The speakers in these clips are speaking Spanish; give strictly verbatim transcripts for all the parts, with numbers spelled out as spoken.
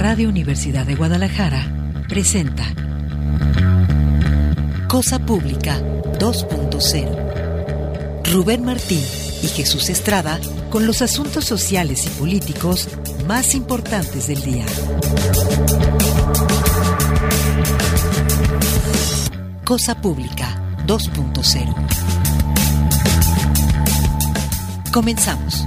Radio Universidad de Guadalajara presenta Cosa Pública dos punto cero. Rubén Martín y Jesús Estrada con los asuntos sociales y políticos más importantes del día. Cosa Pública dos punto cero. Comenzamos.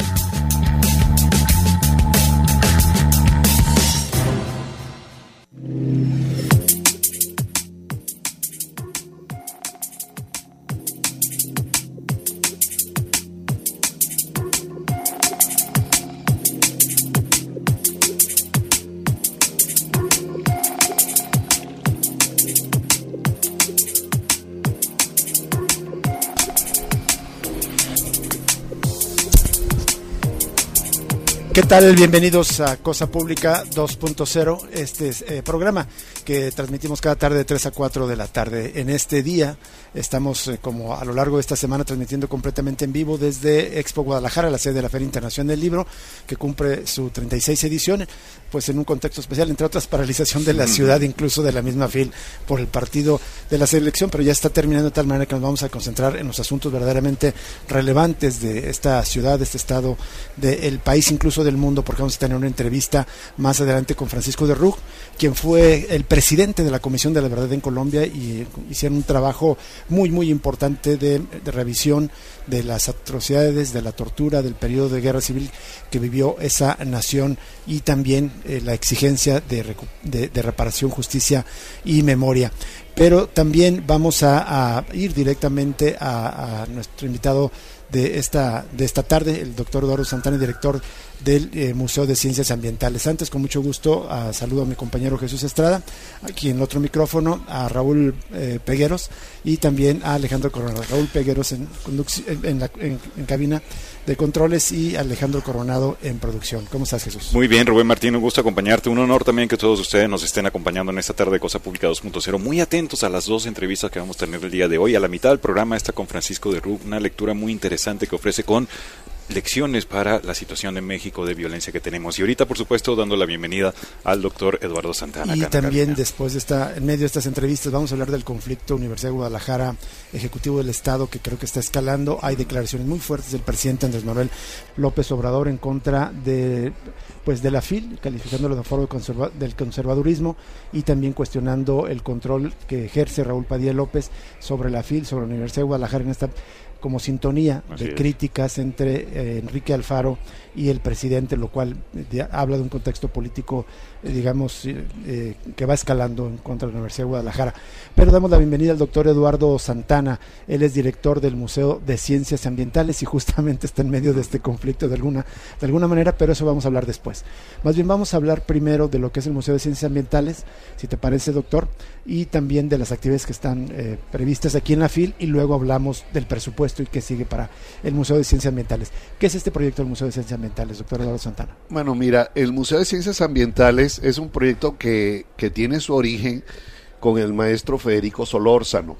¿Qué tal? Bienvenidos a Cosa Pública dos punto cero, este eh, programa que transmitimos cada tarde de tres a cuatro de la tarde. En este día estamos, eh, como a lo largo de esta semana, transmitiendo completamente en vivo desde Expo Guadalajara, la sede de la Feria Internacional del Libro, que cumple su treinta y seis edición, pues en un contexto especial, entre otras, paralización de la ciudad, incluso de la misma FIL, por el partido de la selección, pero ya está terminando de tal manera que nos vamos a concentrar en los asuntos verdaderamente relevantes de esta ciudad, de este estado, del país, incluso del mundo, porque vamos a tener una entrevista más adelante con Francisco de Rug, quien fue el presidente de la Comisión de la Verdad en Colombia, y hicieron un trabajo muy muy importante de, de revisión de las atrocidades, de la tortura, del periodo de guerra civil que vivió esa nación, y también eh, la exigencia de, de, de reparación, justicia y memoria. Pero también vamos a, a ir directamente a, a nuestro invitado de esta de esta tarde, el doctor Eduardo Santana, director del eh, Museo de Ciencias Ambientales. Antes, con mucho gusto, uh, saludo a mi compañero Jesús Estrada, aquí en el otro micrófono, a Raúl eh, Pegueros, y también a Alejandro Coronado. Raúl Pegueros en, en, en, la, en, en cabina de controles, y Alejandro Coronado en producción. ¿Cómo estás, Jesús? Muy bien, Rubén Martín, un gusto acompañarte. Un honor también que todos ustedes nos estén acompañando en esta tarde de Cosa Pública dos punto cero. Muy atentos a las dos entrevistas que vamos a tener el día de hoy. A la mitad del programa está con Francisco de Rug, una lectura muy interesante que ofrece con lecciones para la situación en México de violencia que tenemos. Y ahorita, por supuesto, dando la bienvenida al doctor Eduardo Santana. Y también, después de esta, en medio de estas entrevistas, vamos a hablar del conflicto Universidad de Guadalajara, Ejecutivo del Estado, que creo que está escalando. Hay declaraciones muy fuertes del presidente Andrés Manuel López Obrador en contra de pues de la FIL, calificándolo de foro conserva, del conservadurismo, y también cuestionando el control que ejerce Raúl Padilla López sobre la FIL, sobre la Universidad de Guadalajara, en esta como sintonía Así de es. críticas entre eh, Enrique Alfaro y el presidente, lo cual eh, habla de un contexto político, eh, digamos, eh, eh, que va escalando en contra de la Universidad de Guadalajara. Pero damos la bienvenida al doctor Eduardo Santana. Él es director del Museo de Ciencias Ambientales y justamente está en medio de este conflicto de alguna, de alguna manera, pero eso vamos a hablar después. Más bien vamos a hablar primero de lo que es el Museo de Ciencias Ambientales, si te parece, doctor, y también de las actividades que están eh, previstas aquí en la FIL, y luego hablamos del presupuesto y qué sigue para el Museo de Ciencias Ambientales. ¿Qué es este proyecto del Museo de Ciencias Ambientales, doctor Eduardo Santana? Bueno, mira, el Museo de Ciencias Ambientales es un proyecto que, que tiene su origen con el maestro Federico Solórzano,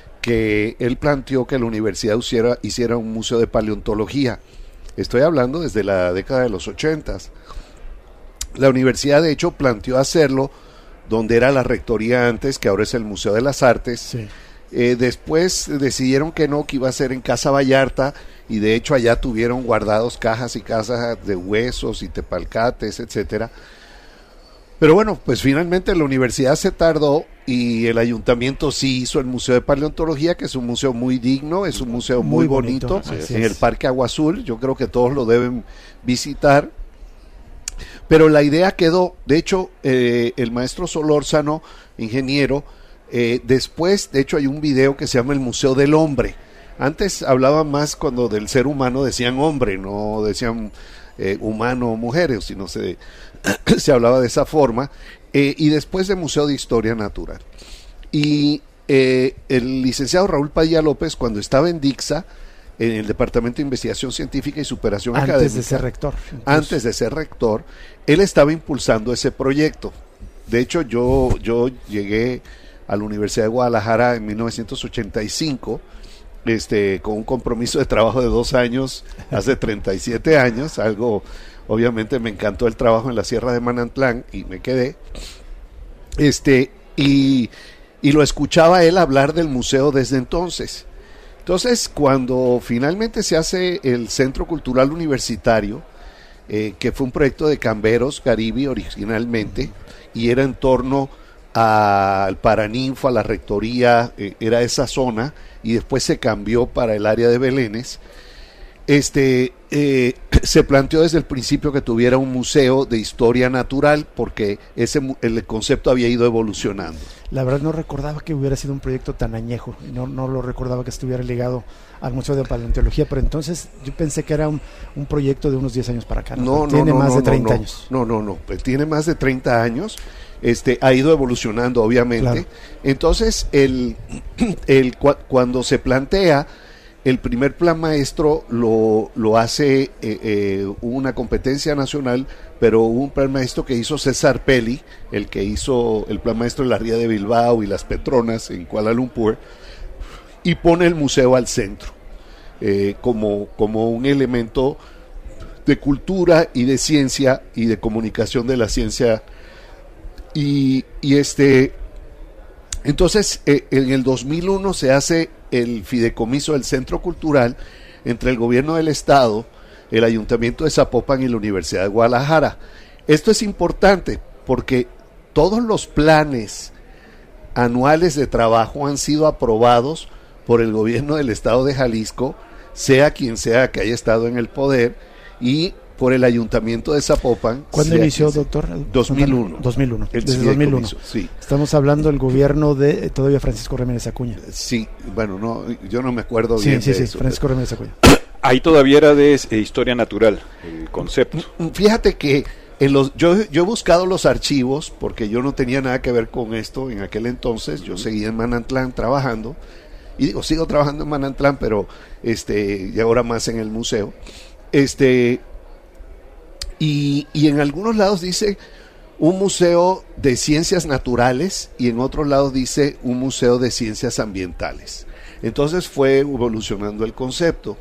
que él planteó que la universidad hiciera, hiciera un museo de paleontología. Estoy hablando desde la década de los ochentas. La universidad, de hecho, planteó hacerlo donde era la rectoría antes, que ahora es el Museo de las Artes. Sí. Eh, después decidieron que no, que iba a ser en Casa Vallarta, y de hecho allá tuvieron guardados cajas y cajas de huesos y tepalcates, etcétera. Pero bueno, pues finalmente la universidad se tardó y el ayuntamiento sí hizo el Museo de Paleontología, que es un museo muy digno, es un museo muy, muy bonito, bonito en el Parque Agua Azul. Yo creo que todos lo deben visitar. Pero la idea quedó, de hecho, eh, el maestro Solórzano, ingeniero, eh, después, de hecho, hay un video que se llama El Museo del Hombre. Antes hablaban más cuando del ser humano decían hombre, no decían eh, humano o mujeres, sino se, se hablaba de esa forma. Eh, y después de Museo de Historia Natural. Y eh, el licenciado Raúl Padilla López, cuando estaba en Dixa, en el Departamento de Investigación Científica y Superación antes Académica, de ser rector, incluso. antes de ser rector, él estaba impulsando ese proyecto. De hecho, yo, yo llegué a la Universidad de Guadalajara en mil novecientos ochenta y cinco, este, con un compromiso de trabajo de dos años, hace treinta y siete años, algo obviamente me encantó el trabajo en la Sierra de Manantlán y me quedé. Este, y, y lo escuchaba él hablar del museo desde entonces. Entonces, cuando finalmente se hace el Centro Cultural Universitario, eh, que fue un proyecto de Camberos, Garibi originalmente, y era en torno al Paraninfo, a la rectoría, eh, era esa zona, y después se cambió para el área de Belénes. Este, eh, se planteó desde el principio que tuviera un museo de historia natural, porque ese el concepto había ido evolucionando. La verdad no recordaba que hubiera sido un proyecto tan añejo, no, no lo recordaba que estuviera ligado al Museo de Paleontología, pero entonces yo pensé que era un, un proyecto de unos diez años para acá. No, no, tiene no, más no, de treinta no, años. No, no, no, pues tiene más de treinta años. Este, ha ido evolucionando, obviamente. Claro. Entonces, el, el, cu cuando se plantea, el primer plan maestro lo, lo hace eh, eh, una competencia nacional, pero un plan maestro que hizo César Pelli, el que hizo el plan maestro de la Ría de Bilbao y las Petronas en Kuala Lumpur, y pone el museo al centro, eh, como, como un elemento de cultura y de ciencia y de comunicación de la ciencia. Y, y este, entonces eh, en el dos mil uno se hace el fideicomiso del Centro Cultural entre el gobierno del estado, el ayuntamiento de Zapopan y la Universidad de Guadalajara. Esto es importante porque todos los planes anuales de trabajo han sido aprobados por el gobierno del estado de Jalisco, sea quien sea que haya estado en el poder, y por el ayuntamiento de Zapopan. ¿Cuándo inició, doctor? dos mil uno. dos mil uno. El Desde dos mil uno. Sí. Estamos hablando del gobierno de todavía Francisco Ramírez Acuña. Sí, bueno, no, yo no me acuerdo sí, bien sí, de sí, eso. Francisco Ramírez Acuña. Ahí todavía era de eh, historia natural, el concepto. Fíjate que en los, yo, yo he buscado los archivos, porque yo no tenía nada que ver con esto en aquel entonces. Yo seguía en Manantlán trabajando, y digo, sigo trabajando en Manantlán, pero este, y ahora más en el museo. Este... Y, y en algunos lados dice un museo de ciencias naturales y en otros lados dice un museo de ciencias ambientales. Entonces fue evolucionando el concepto.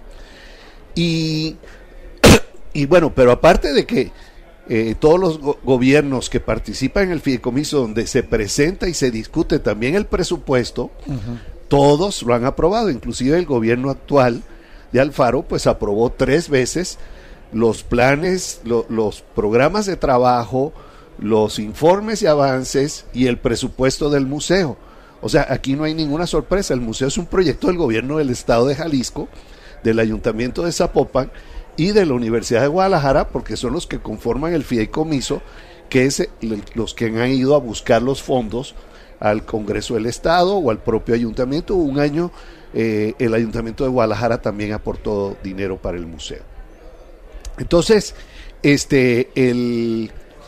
Y, y bueno, pero aparte de que eh, todos los go gobiernos que participan en el fideicomiso, donde se presenta y se discute también el presupuesto, uh-huh. todos lo han aprobado, inclusive el gobierno actual de Alfaro pues aprobó tres veces los planes, lo, los programas de trabajo, los informes y avances y el presupuesto del museo. O sea, aquí no hay ninguna sorpresa. El museo es un proyecto del gobierno del estado de Jalisco, del ayuntamiento de Zapopan y de la Universidad de Guadalajara, porque son los que conforman el fideicomiso, que es los que han ido a buscar los fondos al Congreso del Estado o al propio ayuntamiento. Un año eh, el ayuntamiento de Guadalajara también aportó dinero para el museo. Entonces, este, el,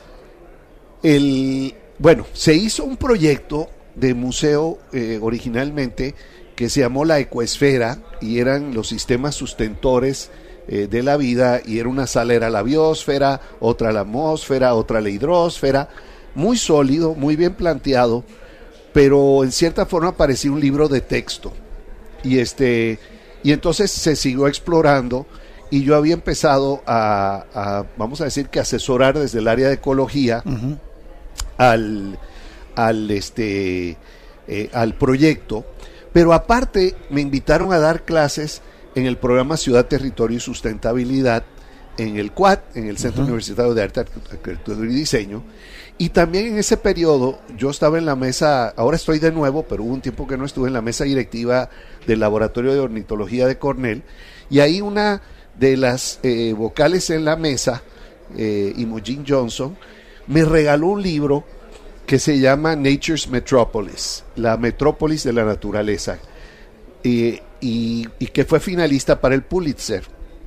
el, bueno, se hizo un proyecto de museo eh, originalmente que se llamó la Ecoesfera, y eran los sistemas sustentores eh, de la vida, y era una sala era la biosfera, otra la atmósfera, otra la hidrosfera, muy sólido, muy bien planteado, pero en cierta forma parecía un libro de texto, y este, y entonces se siguió explorando. Y yo había empezado a, a, vamos a decir que asesorar desde el área de ecología uh-huh. al, al, este, eh, al proyecto, pero aparte me invitaron a dar clases en el programa Ciudad, Territorio y Sustentabilidad, en el C U A D, en el Centro uh-huh. Universitario de Arte, Arquitectura y Diseño, y también en ese periodo yo estaba en la mesa, ahora estoy de nuevo, pero hubo un tiempo que no estuve en la mesa directiva del Laboratorio de Ornitología de Cornell, y ahí una de las eh, vocales en la mesa, eh, Imogen Johnson, me regaló un libro que se llama Nature's Metropolis, la metrópolis de la naturaleza, eh, y, y que fue finalista para el Pulitzer.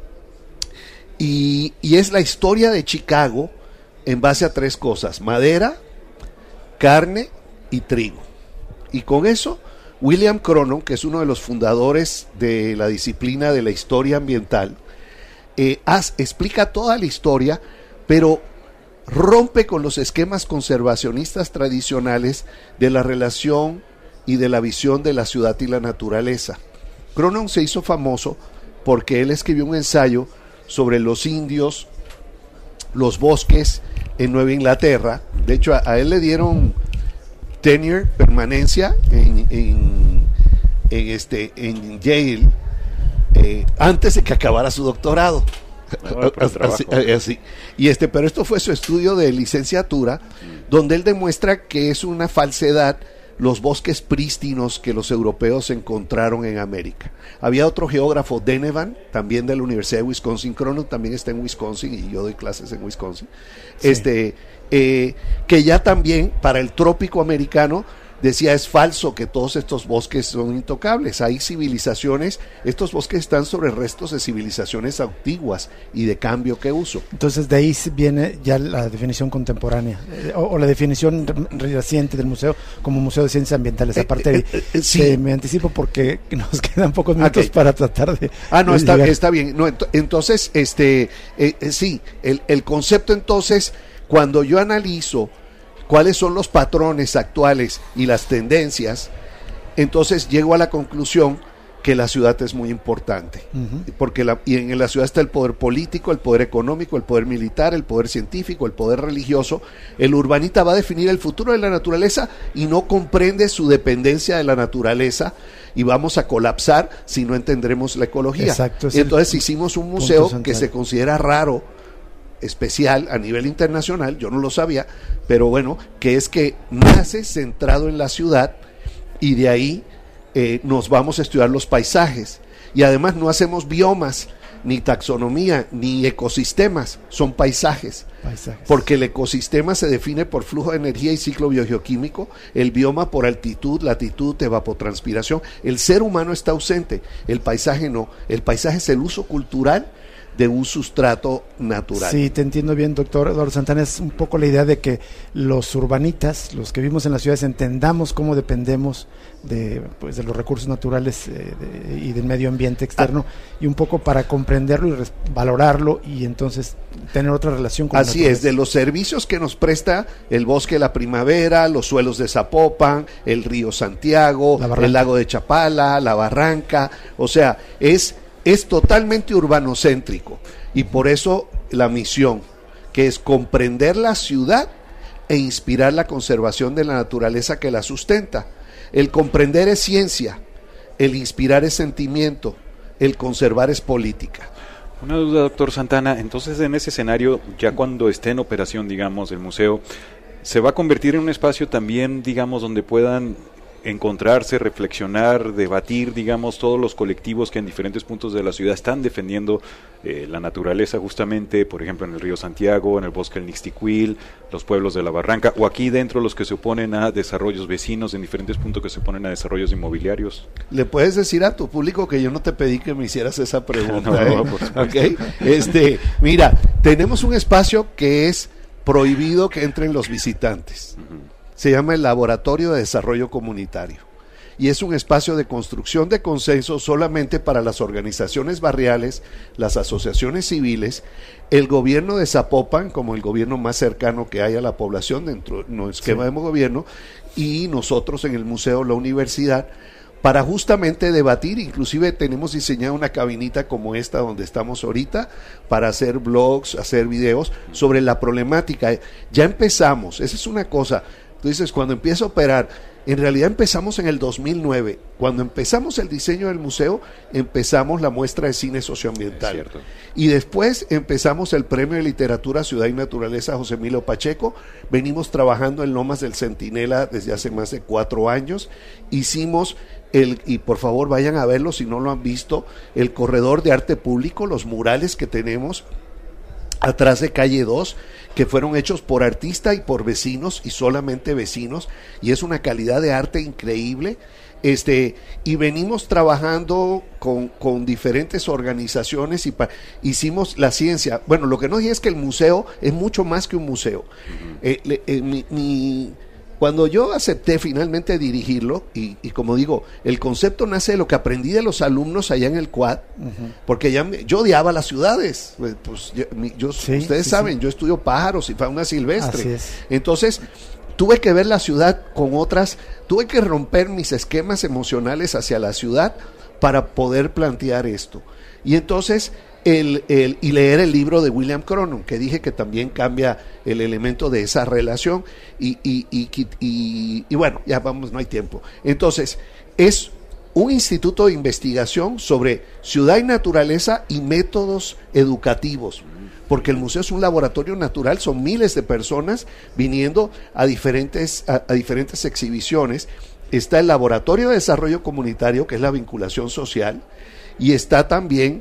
Y, y es la historia de Chicago en base a tres cosas: madera, carne y trigo. Y con eso, William Cronon, que es uno de los fundadores de la disciplina de la historia ambiental, Eh, as, explica toda la historia, pero rompe con los esquemas conservacionistas tradicionales de la relación y de la visión de la ciudad y la naturaleza. Cronon se hizo famoso porque él escribió un ensayo sobre los indios los bosques en Nueva Inglaterra. De hecho, a, a él le dieron tenure, permanencia en, en, en, este, en Yale eh, antes de que acabara su doctorado. Bueno, así, así. Y este, pero esto fue su estudio de licenciatura, mm. donde él demuestra que es una falsedad los bosques prístinos que los europeos encontraron en América. Había otro geógrafo, Denevan, también de la Universidad de Wisconsin. Crono también está en Wisconsin y yo doy clases en Wisconsin. Sí. Este, eh, que ya también para el trópico americano decía, es falso que todos estos bosques son intocables. Hay civilizaciones, estos bosques están sobre restos de civilizaciones antiguas y de cambio que uso. Entonces de ahí viene ya la definición contemporánea eh, o, o la definición reciente del museo como museo de ciencias ambientales. Aparte eh, eh, eh, sí. eh, me anticipo porque nos quedan pocos minutos okay. para tratar de ah no de está, está bien no ent- entonces este eh, eh, sí el, el concepto entonces cuando yo analizo cuáles son los patrones actuales y las tendencias, entonces llego a la conclusión que la ciudad es muy importante, uh-huh. porque la, y en la ciudad está el poder político, el poder económico, el poder militar, el poder científico, el poder religioso. El urbanita va a definir el futuro de la naturaleza y no comprende su dependencia de la naturaleza, y vamos a colapsar si no entendremos la ecología. Exacto, y entonces hicimos un museo que se considera raro, especial a nivel internacional, yo no lo sabía, pero bueno, que es que nace centrado en la ciudad y de ahí eh, nos vamos a estudiar los paisajes, y además no hacemos biomas, ni taxonomía, ni ecosistemas, son paisajes, paisajes. Porque el ecosistema se define por flujo de energía y ciclo biogeoquímico, el bioma por altitud, latitud, evapotranspiración. El ser humano está ausente, el paisaje no, el paisaje es el uso cultural de un sustrato natural. Sí, te entiendo bien, doctor Eduardo Santana. Es un poco la idea de que los urbanitas, los que vivimos en las ciudades, entendamos cómo dependemos de, pues, de los recursos naturales eh, de, y del medio ambiente externo, ah. y un poco para comprenderlo y res, valorarlo y entonces tener otra relación con Así es, de los servicios que nos presta el bosque de la primavera, los suelos de Zapopan, el río Santiago, el lago de Chapala, la barranca, o sea, es es totalmente urbanocéntrico, y por eso la misión, que es comprender la ciudad e inspirar la conservación de la naturaleza que la sustenta. El comprender es ciencia, el inspirar es sentimiento, el conservar es política. Una duda, doctor Santana, entonces en ese escenario, ya cuando esté en operación, digamos, el museo, ¿se va a convertir en un espacio también, digamos, donde puedan encontrarse, reflexionar, debatir, digamos, todos los colectivos que en diferentes puntos de la ciudad están defendiendo eh, la naturaleza justamente, por ejemplo, en el río Santiago, en el bosque del Nixtiquil, los pueblos de la Barranca, o aquí dentro los que se oponen a desarrollos vecinos, en diferentes puntos que se oponen a desarrollos inmobiliarios? ¿Le puedes decir a tu público que yo no te pedí que me hicieras esa pregunta? no, ¿eh? no, por supuesto. Okay. Este, mira, tenemos un espacio que es prohibido que entren los visitantes. Uh-huh. Se llama el Laboratorio de Desarrollo Comunitario, y es un espacio de construcción de consenso solamente para las organizaciones barriales, las asociaciones civiles, el gobierno de Zapopan, como el gobierno más cercano que hay a la población dentro de nuestro esquema sí. de gobierno, y nosotros en el museo, la universidad, para justamente debatir. Inclusive tenemos diseñado una cabinita como esta donde estamos ahorita para hacer blogs, hacer videos sobre la problemática. Ya empezamos, esa es una cosa. Tú dices, cuando empieza a operar, en realidad empezamos en el dos mil nueve. Cuando empezamos el diseño del museo, empezamos la muestra de cine socioambiental. Y después empezamos el Premio de Literatura Ciudad y Naturaleza José Emilio Pacheco. Venimos trabajando en Lomas del Centinela desde hace más de cuatro años. Hicimos el, y por favor vayan a verlo si no lo han visto, el corredor de arte público, los murales que tenemos atrás de calle dos, que fueron hechos por artista y por vecinos, y solamente vecinos, y es una calidad de arte increíble. Este, y venimos trabajando con, con diferentes organizaciones y pa, hicimos la ciencia. Bueno, lo que no dije es que el museo es mucho más que un museo. Uh-huh. eh, le, eh, mi, mi Cuando yo acepté finalmente dirigirlo, y, y como digo, el concepto nace de lo que aprendí de los alumnos allá en el Quad, uh-huh. porque ya me, yo odiaba las ciudades, pues, pues yo, yo, sí, ustedes sí, saben, sí. yo estudio pájaros y fauna silvestre, Así es. Entonces tuve que ver la ciudad con otras, tuve que romper mis esquemas emocionales hacia la ciudad para poder plantear esto, y entonces el, el, y leer el libro de William Cronon, que dije que también cambia el elemento de esa relación, y, y, y, y, y, y bueno, ya vamos, no hay tiempo. Entonces, es un instituto de investigación sobre ciudad y naturaleza y métodos educativos, porque el museo es un laboratorio natural, son miles de personas viniendo a diferentes, a, a diferentes exhibiciones. Está el Laboratorio de Desarrollo Comunitario, que es la vinculación social, y está también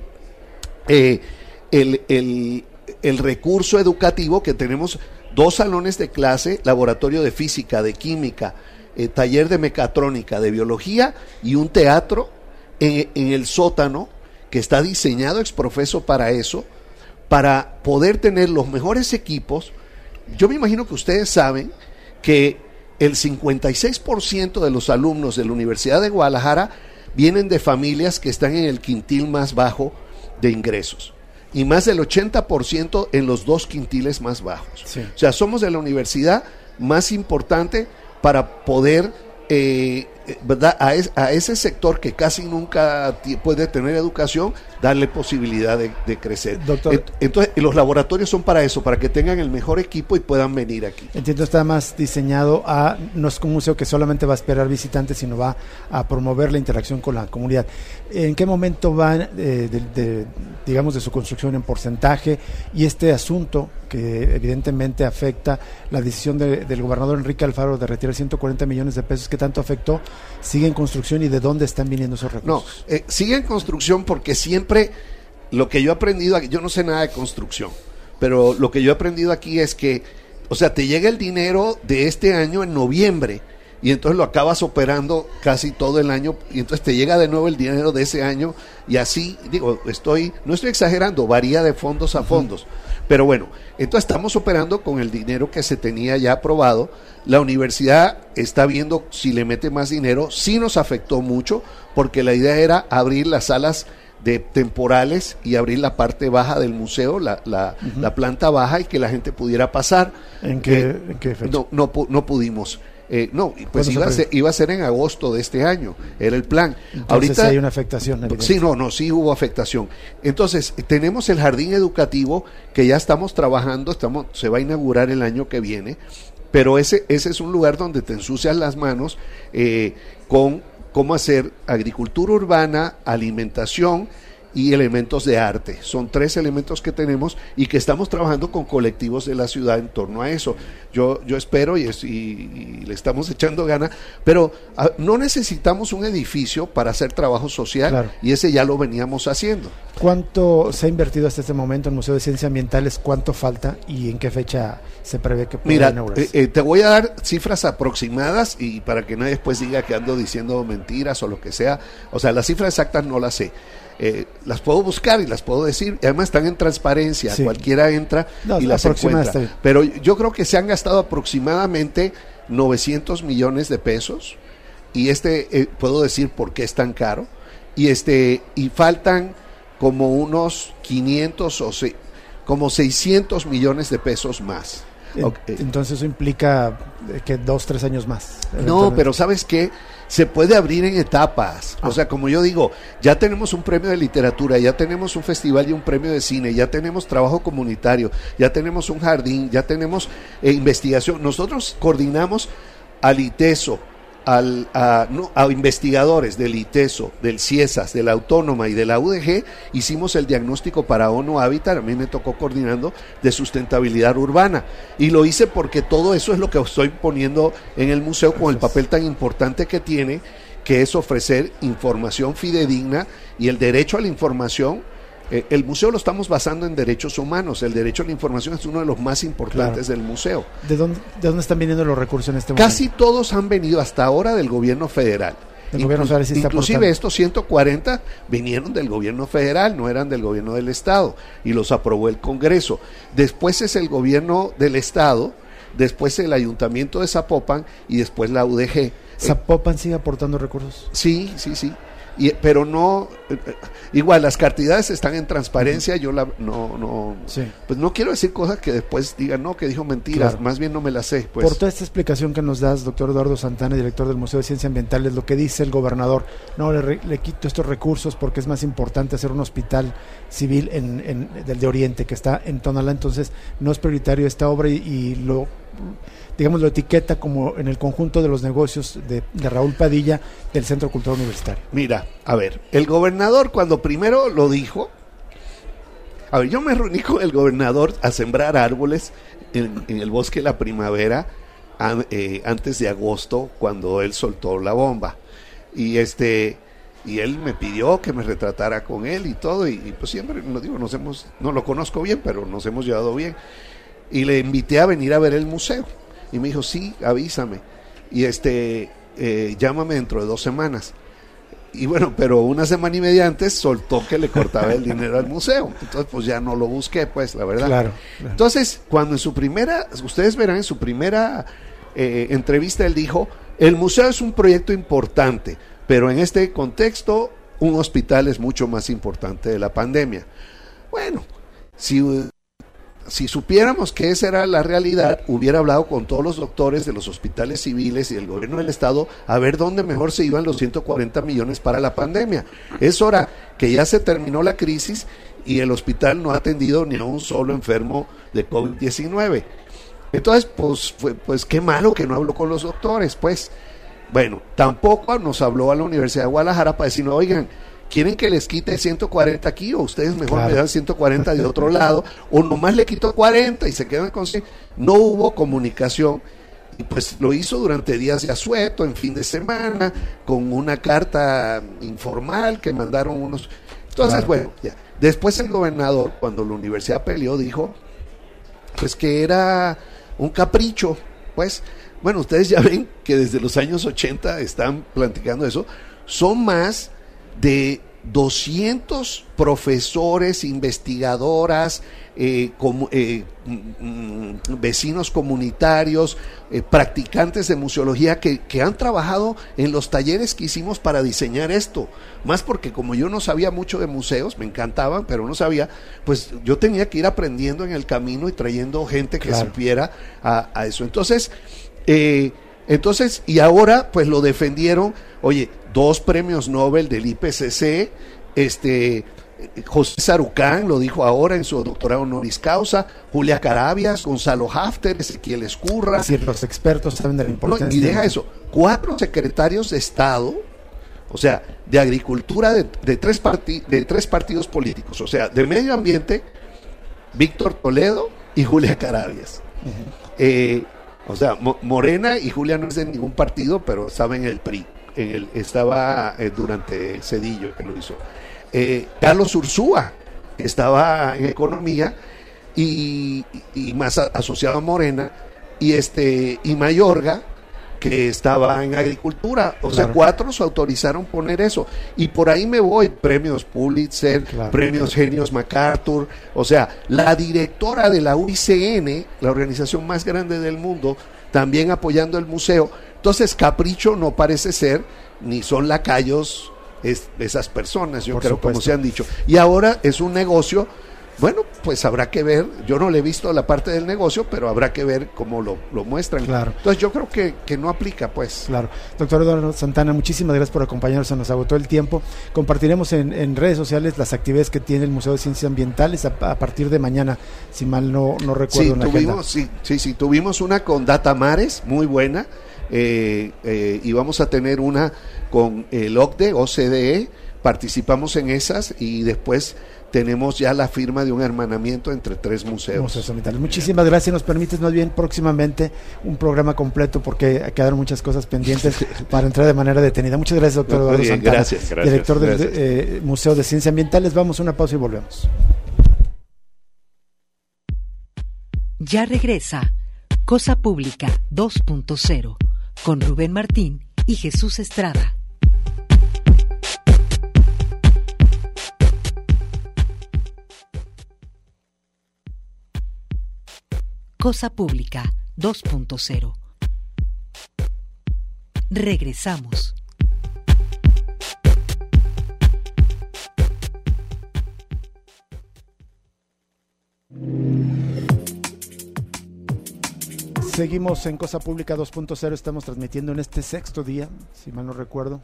eh, el, el, el recurso educativo, que tenemos dos salones de clase, laboratorio de física, de química, eh, taller de mecatrónica, de biología, y un teatro en, en el sótano, que está diseñado ex profeso para eso, para poder tener los mejores equipos. Yo me imagino que ustedes saben que el cincuenta y seis por ciento de los alumnos de la Universidad de Guadalajara vienen de familias que están en el quintil más bajo de ingresos, y más del ochenta por ciento en los dos quintiles más bajos. Sí. O sea, somos de la universidad más importante para poder eh, ¿verdad? A, es, a ese sector que casi nunca t- puede tener educación, darle posibilidad de, de crecer. Doctor, entonces, los laboratorios son para eso, para que tengan el mejor equipo y puedan venir aquí. Entiendo, está más diseñado a, no es un museo que solamente va a esperar visitantes, sino va a promover la interacción con la comunidad. ¿En qué momento van, eh, de, de, digamos, de su construcción en porcentaje, y este asunto que evidentemente afecta la decisión de, del gobernador Enrique Alfaro de retirar ciento cuarenta millones de pesos, qué tanto afectó, sigue en construcción y de dónde están viniendo esos recursos? No, eh, sigue en construcción porque siempre lo que yo he aprendido, yo no sé nada de construcción, pero lo que yo he aprendido aquí es que, o sea, te llega el dinero de este año en noviembre, y entonces lo acabas operando casi todo el año, y entonces te llega de nuevo el dinero de ese año, y así, digo, estoy, no estoy exagerando, varía de fondos a fondos. Uh-huh. Pero bueno, entonces estamos operando con el dinero que se tenía ya aprobado. La universidad está viendo si le mete más dinero. Sí nos afectó mucho, porque la idea era abrir las salas de temporales y abrir la parte baja del museo, la, la, uh-huh. la planta baja, y que la gente pudiera pasar. ¿En qué, eh, ¿en qué fecha? No, no, no pudimos. Eh, no, pues iba a, ser, iba a ser en agosto de este año, era el plan. Entonces, ahorita hay una afectación evidente. Sí, no, no, sí hubo afectación. Entonces, tenemos el jardín educativo que ya estamos trabajando, estamos, se va a inaugurar el año que viene, pero ese, ese es un lugar donde te ensucias las manos eh, con cómo hacer agricultura urbana, alimentación y elementos de arte. Son tres elementos que tenemos y que estamos trabajando con colectivos de la ciudad en torno a eso. Yo, yo espero y, es, y, y le estamos echando gana, pero a, no necesitamos un edificio para hacer trabajo social, claro. Y ese ya lo veníamos haciendo. ¿Cuánto se ha invertido hasta este momento en el Museo de Ciencias Ambientales? ¿Cuánto falta y en qué fecha se prevé que pueda inaugurarse? Mira, eh, eh, te voy a dar cifras aproximadas, y para que nadie después diga que ando diciendo mentiras o lo que sea. O sea, las cifras exactas no las sé. Eh, las puedo buscar y las puedo decir, y además están en transparencia, sí. Cualquiera entra no, y las encuentra, pero yo creo que se han gastado aproximadamente novecientos millones de pesos, y este eh, puedo decir por qué es tan caro, y este y faltan como unos quinientos o se, como seiscientos millones de pesos más. Okay. Entonces eso implica que dos, tres años más. No, pero ¿sabes qué? Se puede abrir en etapas. Ah. O sea, como yo digo, ya tenemos un premio de literatura, ya tenemos un festival y un premio de cine, ya tenemos trabajo comunitario, ya tenemos un jardín, ya tenemos eh, investigación. Nosotros coordinamos al ITESO, al, a, no, a investigadores del ITESO, del CIESAS, de la Autónoma y de la U D G. Hicimos el diagnóstico para ONU Habitat, a mí me tocó coordinando de sustentabilidad urbana, y lo hice porque todo eso es lo que estoy poniendo en el museo, con el papel tan importante que tiene, que es ofrecer información fidedigna y el derecho a la información. Eh, el museo lo estamos basando en derechos humanos. El derecho a la información es uno de los más importantes, claro, del museo. ¿De dónde, ¿De dónde están viniendo los recursos en este momento? Casi todos han venido hasta ahora del gobierno federal. El Inclu- gobierno federal sí está inclusive aportando. Estos ciento cuarenta vinieron del gobierno federal, no eran del gobierno del estado, y los aprobó el Congreso. Después es el gobierno del estado, después el ayuntamiento de Zapopan y después la U D G. ¿Zapopan eh, sigue aportando recursos? Sí, sí, sí. Y, pero no, eh, igual las cantidades están en transparencia, yo la, no, no, sí. pues no quiero decir cosas que después digan, no, que dijo mentiras, claro. más bien no me las sé. Pues. Por toda esta explicación que nos das, doctor Eduardo Santana, director del Museo de Ciencias Ambientales, lo que dice el gobernador, no, le, le quito estos recursos porque es más importante hacer un hospital civil en, en, del de Oriente, que está en Tonalá, entonces no es prioritario esta obra y, y lo... digamos, lo etiqueta como en el conjunto de los negocios de, de Raúl Padilla del Centro Cultural Universitario. Mira, a ver, el gobernador cuando primero lo dijo, a ver, yo me reuní con el gobernador a sembrar árboles en, en el Bosque de la Primavera a, eh, antes de agosto, cuando él soltó la bomba, y este y él me pidió que me retratara con él y todo, y, y pues siempre, no digo, nos hemos, no lo conozco bien, pero nos hemos llevado bien, y le invité a venir a ver el museo. Y me dijo, sí, avísame. Y este, eh, llámame dentro de dos semanas. Y bueno, pero una semana y media antes soltó que le cortaba el dinero al museo. Entonces, pues ya no lo busqué, pues, la verdad. Claro, claro. Entonces, cuando en su primera, ustedes verán en su primera eh, entrevista, él dijo, el museo es un proyecto importante, pero en este contexto, un hospital es mucho más importante de la pandemia. Bueno, si... Si supiéramos que esa era la realidad, hubiera hablado con todos los doctores de los hospitales civiles y el gobierno del estado a ver dónde mejor se iban los ciento cuarenta millones para la pandemia. Es hora que ya se terminó la crisis y el hospital no ha atendido ni a un solo enfermo de COVID diecinueve. Entonces, pues, fue, pues qué malo que no habló con los doctores, pues. Bueno, tampoco nos habló a la Universidad de Guadalajara para decirnos, oigan, ¿quieren que les quite ciento cuarenta aquí o ustedes mejor claro. me dan ciento cuarenta de otro lado? O nomás le quito cuarenta y se quedan con cien. No hubo comunicación y pues lo hizo durante días de asueto, en fin de semana, con una carta informal que mandaron unos... Entonces, claro. bueno, ya. Después el gobernador, cuando la universidad peleó, dijo pues que era un capricho, pues... Bueno, ustedes ya ven que desde los años ochenta están platicando eso. Son más de doscientos profesores, investigadoras, eh, com, eh, mm, vecinos comunitarios, eh, practicantes de museología que, que han trabajado en los talleres que hicimos para diseñar esto. Más porque como yo no sabía mucho de museos, me encantaban, pero no sabía, pues yo tenía que ir aprendiendo en el camino y trayendo gente que claro. supiera a, a eso. Entonces... Eh, entonces, y ahora pues lo defendieron, oye, dos premios Nobel del I P C C, este, José Sarucán lo dijo ahora en su doctorado honoris causa, Julia Carabias, Gonzalo Hafter, Ezequiel Escurra. Es decir, los expertos saben de la importancia. No, y deja eso, cuatro secretarios de Estado, o sea, de agricultura de, de, tres parti, de tres partidos políticos, o sea, de medio ambiente, Víctor Toledo y Julia Carabias. Uh-huh. Eh, O sea, Morena y Julia no es de ningún partido, pero estaba en el P R I, en el, estaba eh, durante Cedillo que lo hizo. Eh, Carlos Ursúa, que estaba en Economía y, y más a, asociado a Morena, y este y Mayorga, que estaba en Agricultura. O claro. sea, cuatro se autorizaron poner eso. Y por ahí me voy, premios Pulitzer, claro. premios Genios MacArthur. O sea, la directora de la U I C N, la organización más grande del mundo, también apoyando el museo. Entonces, capricho no parece ser, ni son lacayos es, esas personas, yo por creo, supuesto. Como se han dicho. Y ahora es un negocio. Bueno, pues habrá que ver, yo no le he visto la parte del negocio, pero habrá que ver cómo lo, lo muestran. Claro. Entonces yo creo que, que no aplica, pues. Claro. Doctor Eduardo Santana, muchísimas gracias por acompañarnos, se nos agotó el tiempo. Compartiremos en, en redes sociales las actividades que tiene el Museo de Ciencias Ambientales a, a partir de mañana, si mal no, no recuerdo. Sí, en la tuvimos, sí, sí, sí, tuvimos una con Data Mares, muy buena, eh, eh, y vamos a tener una con el O C D E, O C D E, participamos en esas y después tenemos ya la firma de un hermanamiento entre tres museos. Museos ambientales. Muchísimas gracias. Nos permites más bien próximamente un programa completo porque quedaron muchas cosas pendientes para entrar de manera detenida. Muchas gracias, doctor Eduardo bien, Santana, gracias, gracias, director del gracias. Eh, Museo de Ciencias Ambientales. Vamos a una pausa y volvemos. Ya regresa Cosa Pública dos punto cero con Rubén Martín y Jesús Estrada. Cosa Pública dos punto cero. Regresamos. seguimos en Cosa Pública dos punto cero, estamos transmitiendo en este sexto día, si mal no recuerdo,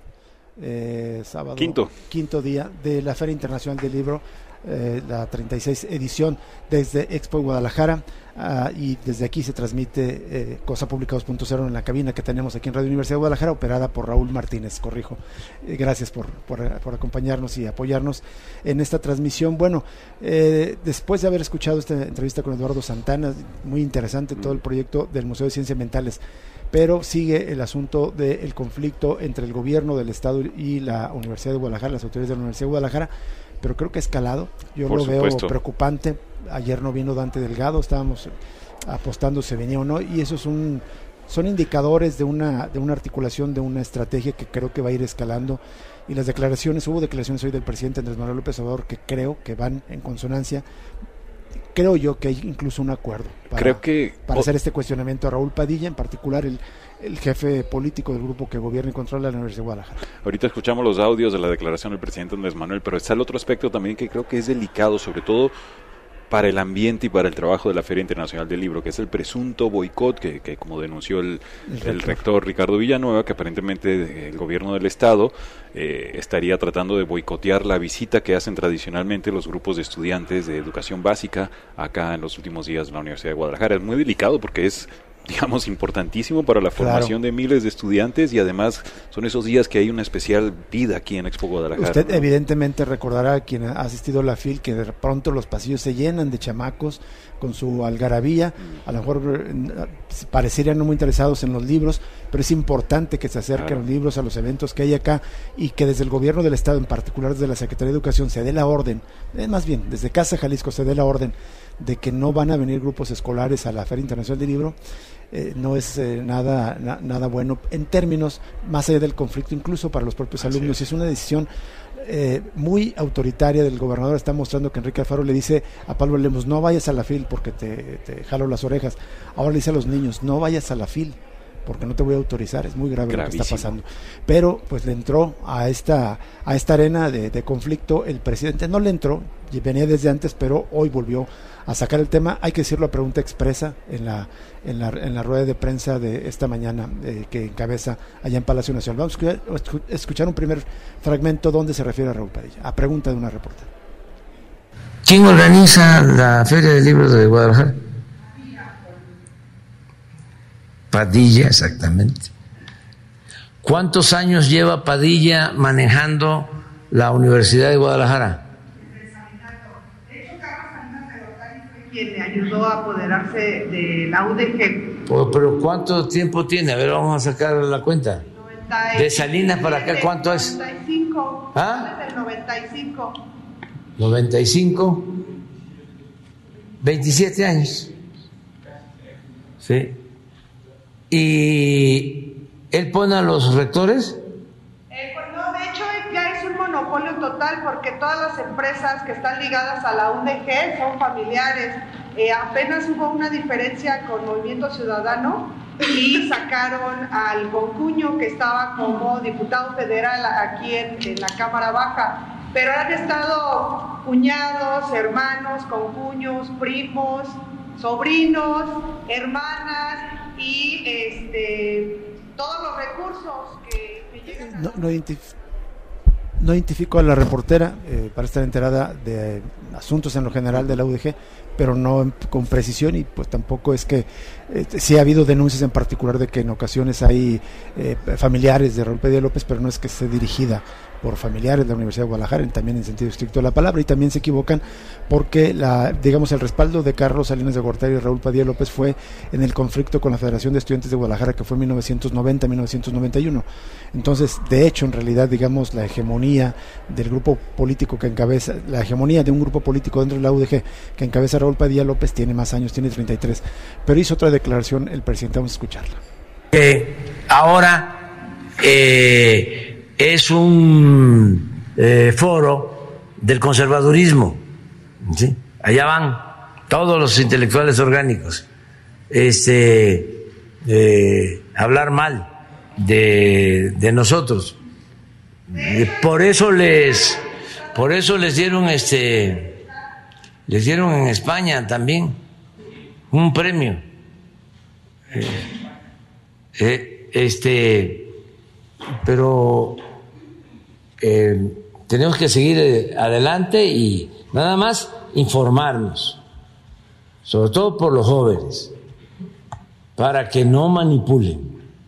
eh, sábado. Quinto. Quinto día de la Feria Internacional del Libro, eh, la treinta y seis edición desde Expo Guadalajara, uh, y desde aquí se transmite eh, Cosa Pública dos punto cero en la cabina que tenemos aquí en Radio Universidad de Guadalajara, operada por Raúl Martínez, corrijo. Eh, gracias por, por, por acompañarnos y apoyarnos en esta transmisión. Bueno, eh, después de haber escuchado esta entrevista con Eduardo Santana, muy interesante todo el proyecto del Museo de Ciencias Ambientales, pero sigue el asunto del conflicto entre el gobierno del estado y la Universidad de Guadalajara, las autoridades de la Universidad de Guadalajara, pero creo que ha escalado. Yo Por lo supuesto. veo preocupante. Ayer no vino Dante Delgado, estábamos apostando si venía o no, y eso es un, son indicadores de una, de una articulación, de una estrategia que creo que va a ir escalando. Y las declaraciones, hubo declaraciones hoy del presidente Andrés Manuel López Obrador que creo que van en consonancia. Creo yo que hay incluso un acuerdo para, Creo que, para o, hacer este cuestionamiento a Raúl Padilla, en particular el, el jefe político del grupo que gobierna y controla la Universidad de Guadalajara. Ahorita escuchamos los audios de la declaración del presidente Andrés Manuel, pero está el otro aspecto también que creo que es delicado, sobre todo para el ambiente y para el trabajo de la Feria Internacional del Libro, que es el presunto boicot que, que como denunció el, el, rector. el rector Ricardo Villanueva, que aparentemente el gobierno del estado eh, estaría tratando de boicotear la visita que hacen tradicionalmente los grupos de estudiantes de educación básica acá en los últimos días de la Universidad de Guadalajara. Es muy delicado porque es, digamos, importantísimo para la formación, claro, de miles de estudiantes, y además son esos días que hay una especial vida aquí en Expo Guadalajara. Usted, ¿no? Evidentemente recordará, quien ha asistido a la F I L, que de pronto los pasillos se llenan de chamacos con su algarabía, a lo mejor eh, parecerían no muy interesados en los libros, pero es importante que se acerquen, claro, los libros a los eventos que hay acá, y que desde el gobierno del estado, en particular desde la Secretaría de Educación, se dé la orden, eh, más bien desde Casa Jalisco se dé la orden de que no van a venir grupos escolares a la Feria Internacional del Libro. Eh, no es eh, nada na, nada bueno en términos más allá del conflicto, incluso para los propios Así alumnos. Es. es una decisión eh, muy autoritaria del gobernador. Está mostrando que Enrique Alfaro le dice a Pablo Lemos: no vayas a la F I L porque te, te jalo las orejas. Ahora le dice a los niños: no vayas a la F I L porque no te voy a autorizar. Es muy grave Gravísimo. Lo que está pasando. Pero pues le entró a esta a esta arena de, de conflicto el presidente. No le entró, venía desde antes, pero hoy volvió a sacar el tema. Hay que decirlo a pregunta expresa en la en la, en la rueda de prensa de esta mañana eh, que encabeza allá en Palacio Nacional. Vamos a escuchar un primer fragmento donde se refiere a Raúl Padilla, a pregunta de una reportera. ¿Quién organiza la Feria del Libro de Guadalajara? Padilla, exactamente. ¿Cuántos años lleva Padilla manejando la Universidad de Guadalajara? Quien le ayudó a apoderarse de la U D G. Pero, pero ¿cuánto tiempo tiene? A ver, vamos a sacar la cuenta. noventa De Salinas para acá, ¿cuánto es? noventa y cinco. ¿Ah? Desde el noventa y cinco. noventa y cinco. veintisiete años. Sí. ¿Y él pone a los rectores? Eh, pues no, de hecho ya es un monopolio total porque todas las empresas que están ligadas a la U D G son familiares. Eh, apenas hubo una diferencia con Movimiento Ciudadano y sacaron al concuño que estaba como diputado federal aquí en, en la Cámara Baja, pero han estado cuñados, hermanos, concuños, primos, sobrinos, hermanas y este todos los recursos que, que llegan a... No, no, identif- no identifico a la reportera eh, para estar enterada de eh, asuntos en lo general de la U D G, pero no en, con precisión, y pues tampoco es que eh, sí ha habido denuncias en particular de que en ocasiones hay eh, familiares de Raúl Padilla López, pero no es que esté dirigida por familiares de la Universidad de Guadalajara, también en sentido estricto de la palabra, y también se equivocan porque la, digamos, el respaldo de Carlos Salinas de Gortari y Raúl Padilla López fue en el conflicto con la Federación de Estudiantes de Guadalajara, que fue en mil novecientos noventa a mil novecientos noventa y uno. Entonces, de hecho, en realidad, digamos, la hegemonía del grupo político que encabeza, la hegemonía de un grupo político dentro de la U D G que encabeza Raúl Padilla López tiene más años, tiene treinta y tres, pero hizo otra declaración el presidente. Vamos a escucharla. Eh, ahora eh, es un eh, foro del conservadurismo, ¿sí? Allá van todos los intelectuales orgánicos, este, eh, hablar mal de, de nosotros. Por eso les, por eso les dieron este, les dieron en España también un premio Eh, eh, este, pero eh, tenemos que seguir adelante y nada más informarnos, sobre todo por los jóvenes, para que no manipulen,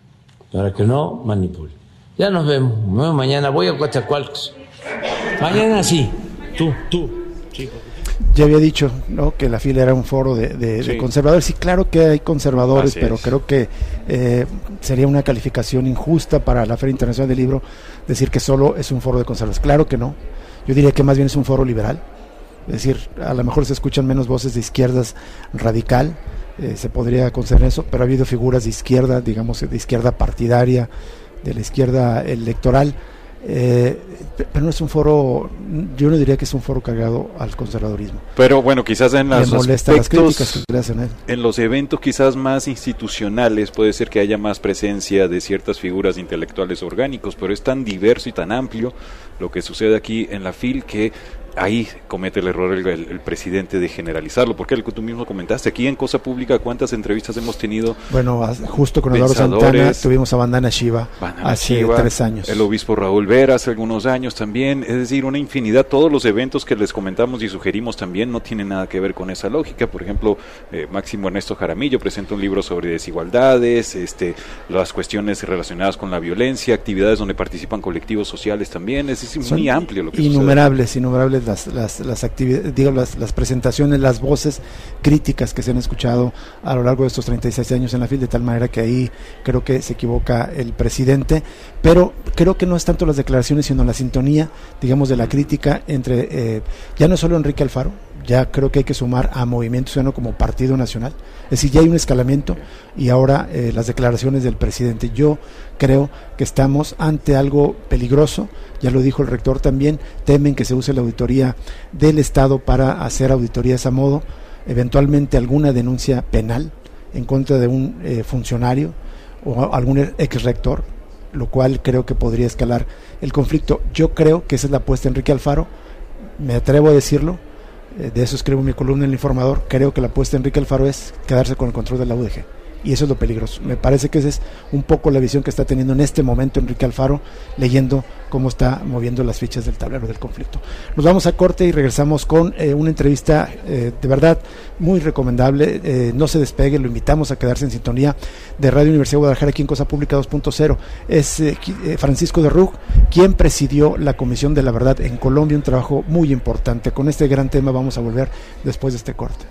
para que no manipulen. Ya nos vemos, nos vemos mañana. Voy a Coatzacoalcos. Mañana sí, tú, tú. Sí. Ya había dicho, ¿no?, que la fila era un foro de, de, sí. de conservadores. Sí, claro que hay conservadores, Así pero es. creo que eh, sería una calificación injusta para la Feria Internacional del Libro decir que solo es un foro de conservadores. Claro que no. Yo diría que más bien es un foro liberal. Es decir, a lo mejor se escuchan menos voces de izquierdas radical, eh, se podría conceder eso, pero ha habido figuras de izquierda, digamos, de izquierda partidaria, de la izquierda electoral. Eh, pero no es un foro, yo no diría que es un foro cargado al conservadurismo. Pero bueno, quizás en las aspectos, las críticas que le hacen a él. En los eventos quizás más institucionales puede ser que haya más presencia de ciertas figuras intelectuales orgánicos, pero es tan diverso y tan amplio lo que sucede aquí en la F I L que ahí comete el error el, el, el presidente de generalizarlo, porque el que tú mismo comentaste, aquí en Cosa Pública, ¿cuántas entrevistas hemos tenido? Bueno, justo con Eduardo Santana tuvimos a Vandana Shiva Vandana hace Shiva, tres años. El obispo Raúl Vera hace algunos años también, es decir, una infinidad. Todos los eventos que les comentamos y sugerimos también no tienen nada que ver con esa lógica. Por ejemplo, eh, Máximo Ernesto Jaramillo presenta un libro sobre desigualdades, este, las cuestiones relacionadas con la violencia, actividades donde participan colectivos sociales también, es decir, muy amplio lo que innumerables, sucede. innumerables las las las actividades, digo, las, las presentaciones, las voces críticas que se han escuchado a lo largo de estos treinta y seis años en la F I L, de tal manera que ahí creo que se equivoca el presidente, pero creo que no es tanto las declaraciones sino la sintonía, digamos, de la crítica entre, eh, ya no solo Enrique Alfaro, ya creo que hay que sumar a Movimiento Ciudadano como partido nacional, es decir, ya hay un escalamiento y ahora eh, las declaraciones del presidente. Yo creo que estamos ante algo peligroso, ya lo dijo el rector también, temen que se use la auditoría del Estado para hacer auditorías a modo, eventualmente alguna denuncia penal en contra de un eh, funcionario o algún ex rector, lo cual creo que podría escalar el conflicto. Yo creo que esa es la apuesta de Enrique Alfaro, me atrevo a decirlo, de eso escribo en mi columna en El Informador. Creo que la apuesta de Enrique Alfaro es quedarse con el control de la U D G, y eso es lo peligroso. Me parece que esa es un poco la visión que está teniendo en este momento Enrique Alfaro, leyendo cómo está moviendo las fichas del tablero del conflicto. Nos vamos a corte y regresamos con eh, una entrevista eh, de verdad muy recomendable. Eh, no se despegue, lo invitamos a quedarse en sintonía de Radio Universidad de Guadalajara aquí en Cosa Pública dos punto cero. Es eh, Francisco de Rug quien presidió la Comisión de la Verdad en Colombia, un trabajo muy importante. Con este gran tema vamos a volver después de este corte.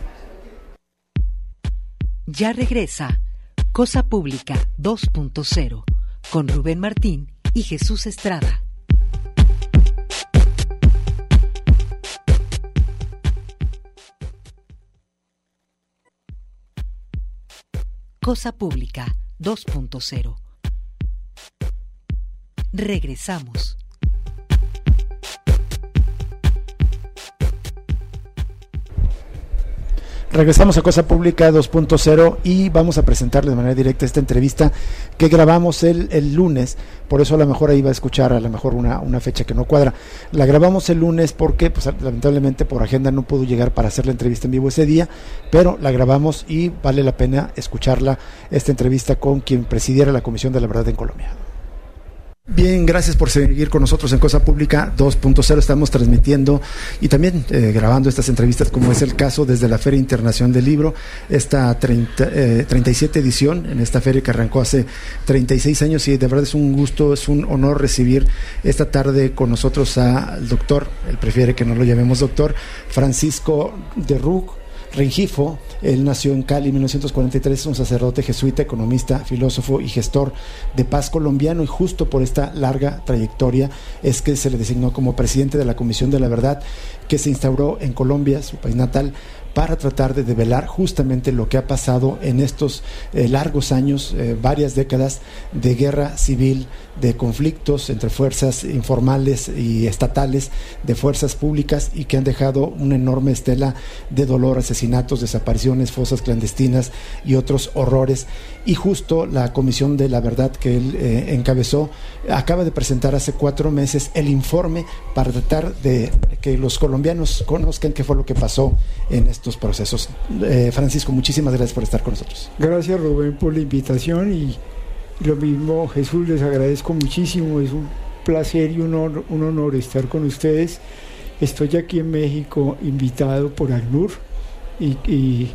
Ya regresa Cosa Pública dos punto cero con Rubén Martín y Jesús Estrada. Cosa Pública dos punto cero. Regresamos. Regresamos a Cosa Pública dos punto cero y vamos a presentarles de manera directa esta entrevista que grabamos el, el lunes, por eso a lo mejor ahí va a escuchar a lo mejor una, una fecha que no cuadra. La grabamos el lunes porque pues, lamentablemente por agenda no pudo llegar para hacer la entrevista en vivo ese día, pero la grabamos y vale la pena escucharla, esta entrevista con quien presidiera la Comisión de la Verdad en Colombia. Bien, gracias por seguir con nosotros en Cosa Pública dos punto cero. Estamos transmitiendo y también eh, grabando estas entrevistas, como es el caso desde la Feria Internacional del Libro, esta treinta, eh, treinta y siete edición, en esta feria que arrancó hace treinta y seis años, y de verdad es un gusto, es un honor recibir esta tarde con nosotros al doctor, él prefiere que no lo llamemos doctor, Francisco de Rug Rengifo. Él nació en Cali en mil novecientos cuarenta y tres, es un sacerdote jesuita, economista, filósofo y gestor de paz colombiano, y justo por esta larga trayectoria es que se le designó como presidente de la Comisión de la Verdad, que se instauró en Colombia, su país natal, para tratar de develar justamente lo que ha pasado en estos eh, largos años, eh, varias décadas de guerra civil, de conflictos entre fuerzas informales y estatales, de fuerzas públicas, y que han dejado una enorme estela de dolor, asesinatos, desapariciones, fosas clandestinas y otros horrores. Y justo la Comisión de la Verdad que él eh, encabezó acaba de presentar hace cuatro meses el informe para tratar de que los colombianos conozcan qué fue lo que pasó en estos estos procesos. Eh, Francisco, muchísimas gracias por estar con nosotros. Gracias, Rubén, por la invitación, y lo mismo, Jesús, les agradezco muchísimo. Es un placer y un honor, un honor estar con ustedes. Estoy aquí en México invitado por ACNUR y, y,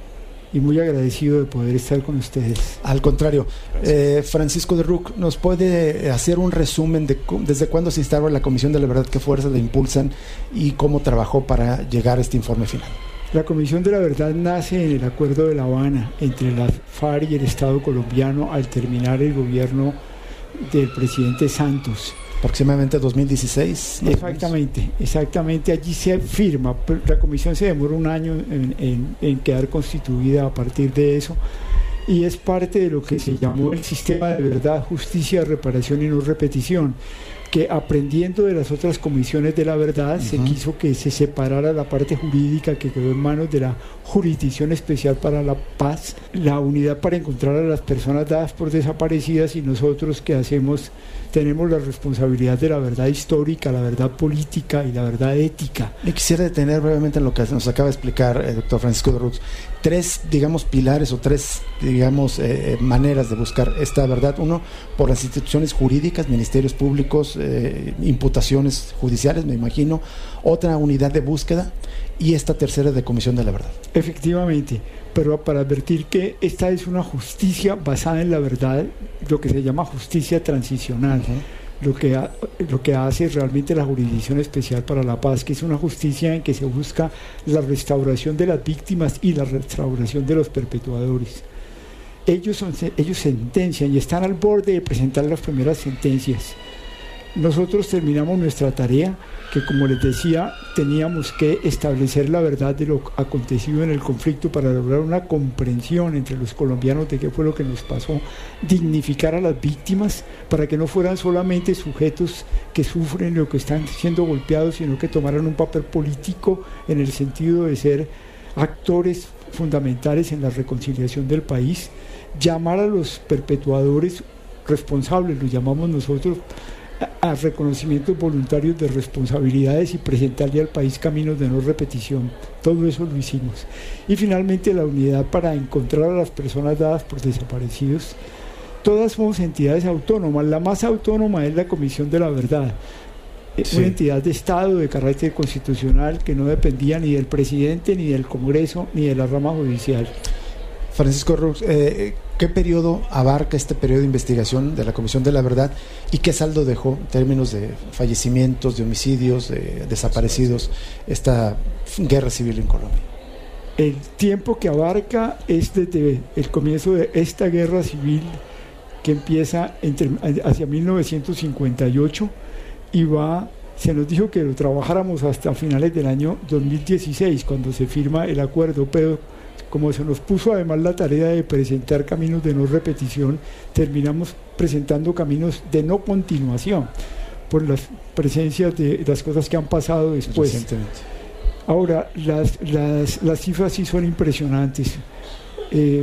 y muy agradecido de poder estar con ustedes. Al contrario, eh, Francisco de Ruc, ¿nos puede hacer un resumen de desde cuándo se instaló la Comisión de la Verdad, qué fuerzas la impulsan y cómo trabajó para llegar a este informe final? La Comisión de la Verdad nace en el Acuerdo de La Habana entre la FARC y el Estado colombiano al terminar el gobierno del presidente Santos. Aproximadamente dos mil dieciséis. Exactamente, exactamente. Allí se firma. La comisión se demora un año en, en, en quedar constituida a partir de eso, y es parte de lo que se llamó el sistema de verdad, justicia, reparación y no repetición, que aprendiendo de las otras comisiones de la verdad, uh-huh, se quiso que se separara la parte jurídica, que quedó en manos de la Jurisdicción Especial para la Paz, la unidad para encontrar a las personas dadas por desaparecidas, y nosotros que hacemos, tenemos la responsabilidad de la verdad histórica, la verdad política y la verdad ética. Y quisiera detener brevemente en lo que nos acaba de explicar el doctor Francisco de Ruc. Tres, digamos, pilares o tres, digamos, eh, maneras de buscar esta verdad. Uno, por las instituciones jurídicas, ministerios públicos, eh, imputaciones judiciales, me imagino. Otra, unidad de búsqueda. Y esta tercera, de Comisión de la Verdad. Efectivamente, pero para advertir que esta es una justicia basada en la verdad, lo que se llama justicia transicional, uh-huh, lo que, ha, lo que hace realmente la Jurisdicción Especial para la Paz, que es una justicia en que se busca la restauración de las víctimas y la restauración de los perpetuadores. Ellos, son, ellos sentencian y están al borde de presentar las primeras sentencias. Nosotros terminamos nuestra tarea, que como les decía, teníamos que establecer la verdad de lo acontecido en el conflicto para lograr una comprensión entre los colombianos de qué fue lo que nos pasó, dignificar a las víctimas para que no fueran solamente sujetos que sufren o que están siendo golpeados, sino que tomaran un papel político en el sentido de ser actores fundamentales en la reconciliación del país, llamar a los perpetuadores responsables, los llamamos nosotros, a reconocimientos voluntarios de responsabilidades y presentarle al país caminos de no repetición. Todo eso lo hicimos. Y finalmente la unidad para encontrar a las personas dadas por desaparecidos. Todas somos entidades autónomas. La más autónoma es la Comisión de la Verdad, sí, una entidad de Estado de carácter constitucional que no dependía ni del presidente, ni del Congreso, ni de la rama judicial. Francisco Ruc, eh, ¿qué periodo abarca este periodo de investigación de la Comisión de la Verdad y qué saldo dejó en términos de fallecimientos, de homicidios, de desaparecidos, esta guerra civil en Colombia? El tiempo que abarca es desde el comienzo de esta guerra civil, que empieza entre, hacia mil novecientos cincuenta y ocho y va, se nos dijo que lo trabajáramos hasta finales del año dos mil dieciséis, cuando se firma el acuerdo, pero como se nos puso además la tarea de presentar caminos de no repetición, terminamos presentando caminos de no continuación, por las presencias de las cosas que han pasado después. Recientemente. Ahora, las, las, las cifras sí son impresionantes. Eh,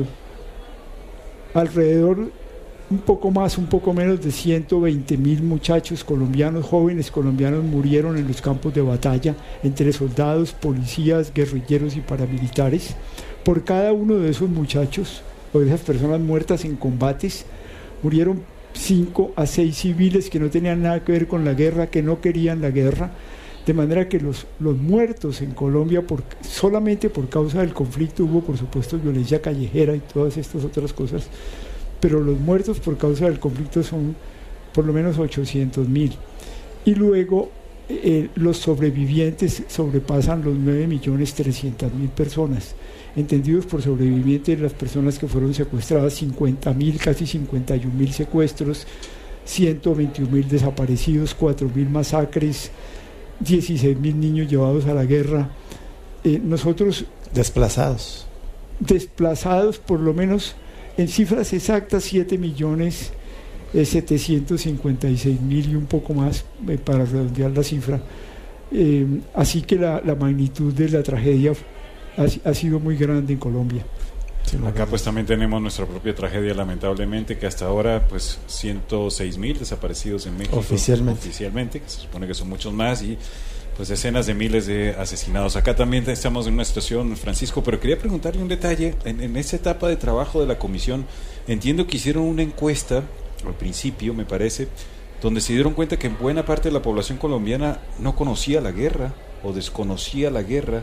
alrededor, un poco más, un poco menos de ciento veinte mil muchachos colombianos, jóvenes colombianos, murieron en los campos de batalla, entre soldados, policías, guerrilleros y paramilitares. Por cada uno de esos muchachos o de esas personas muertas en combates, murieron cinco a seis civiles que no tenían nada que ver con la guerra, que no querían la guerra, de manera que los, los muertos en Colombia por, solamente por causa del conflicto, hubo por supuesto violencia callejera y todas estas otras cosas, pero los muertos por causa del conflicto son por lo menos ochocientos mil. Y luego eh, los sobrevivientes sobrepasan los nueve millones trescientas mil personas. Entendidos por sobrevivientes las personas que fueron secuestradas, cincuenta mil, casi cincuenta y un mil secuestros, ciento veintiún mil desaparecidos, cuatro mil masacres, dieciséis mil niños llevados a la guerra. Eh, nosotros... Desplazados. Desplazados por lo menos, en cifras exactas, siete millones setecientos cincuenta y seis mil y un poco más, eh, para redondear la cifra. Eh, así que la, la magnitud de la tragedia ha, ha sido muy grande en Colombia. Sí, acá pues también tenemos nuestra propia tragedia, lamentablemente, que hasta ahora pues ciento seis mil desaparecidos en México oficialmente. oficialmente, que se supone que son muchos más, y pues decenas de miles de asesinados. Acá también estamos en una situación, Francisco, pero quería preguntarle un detalle. En, en esta etapa de trabajo de la comisión, entiendo que hicieron una encuesta al principio, me parece, donde se dieron cuenta que buena parte de la población colombiana no conocía la guerra o desconocía la guerra.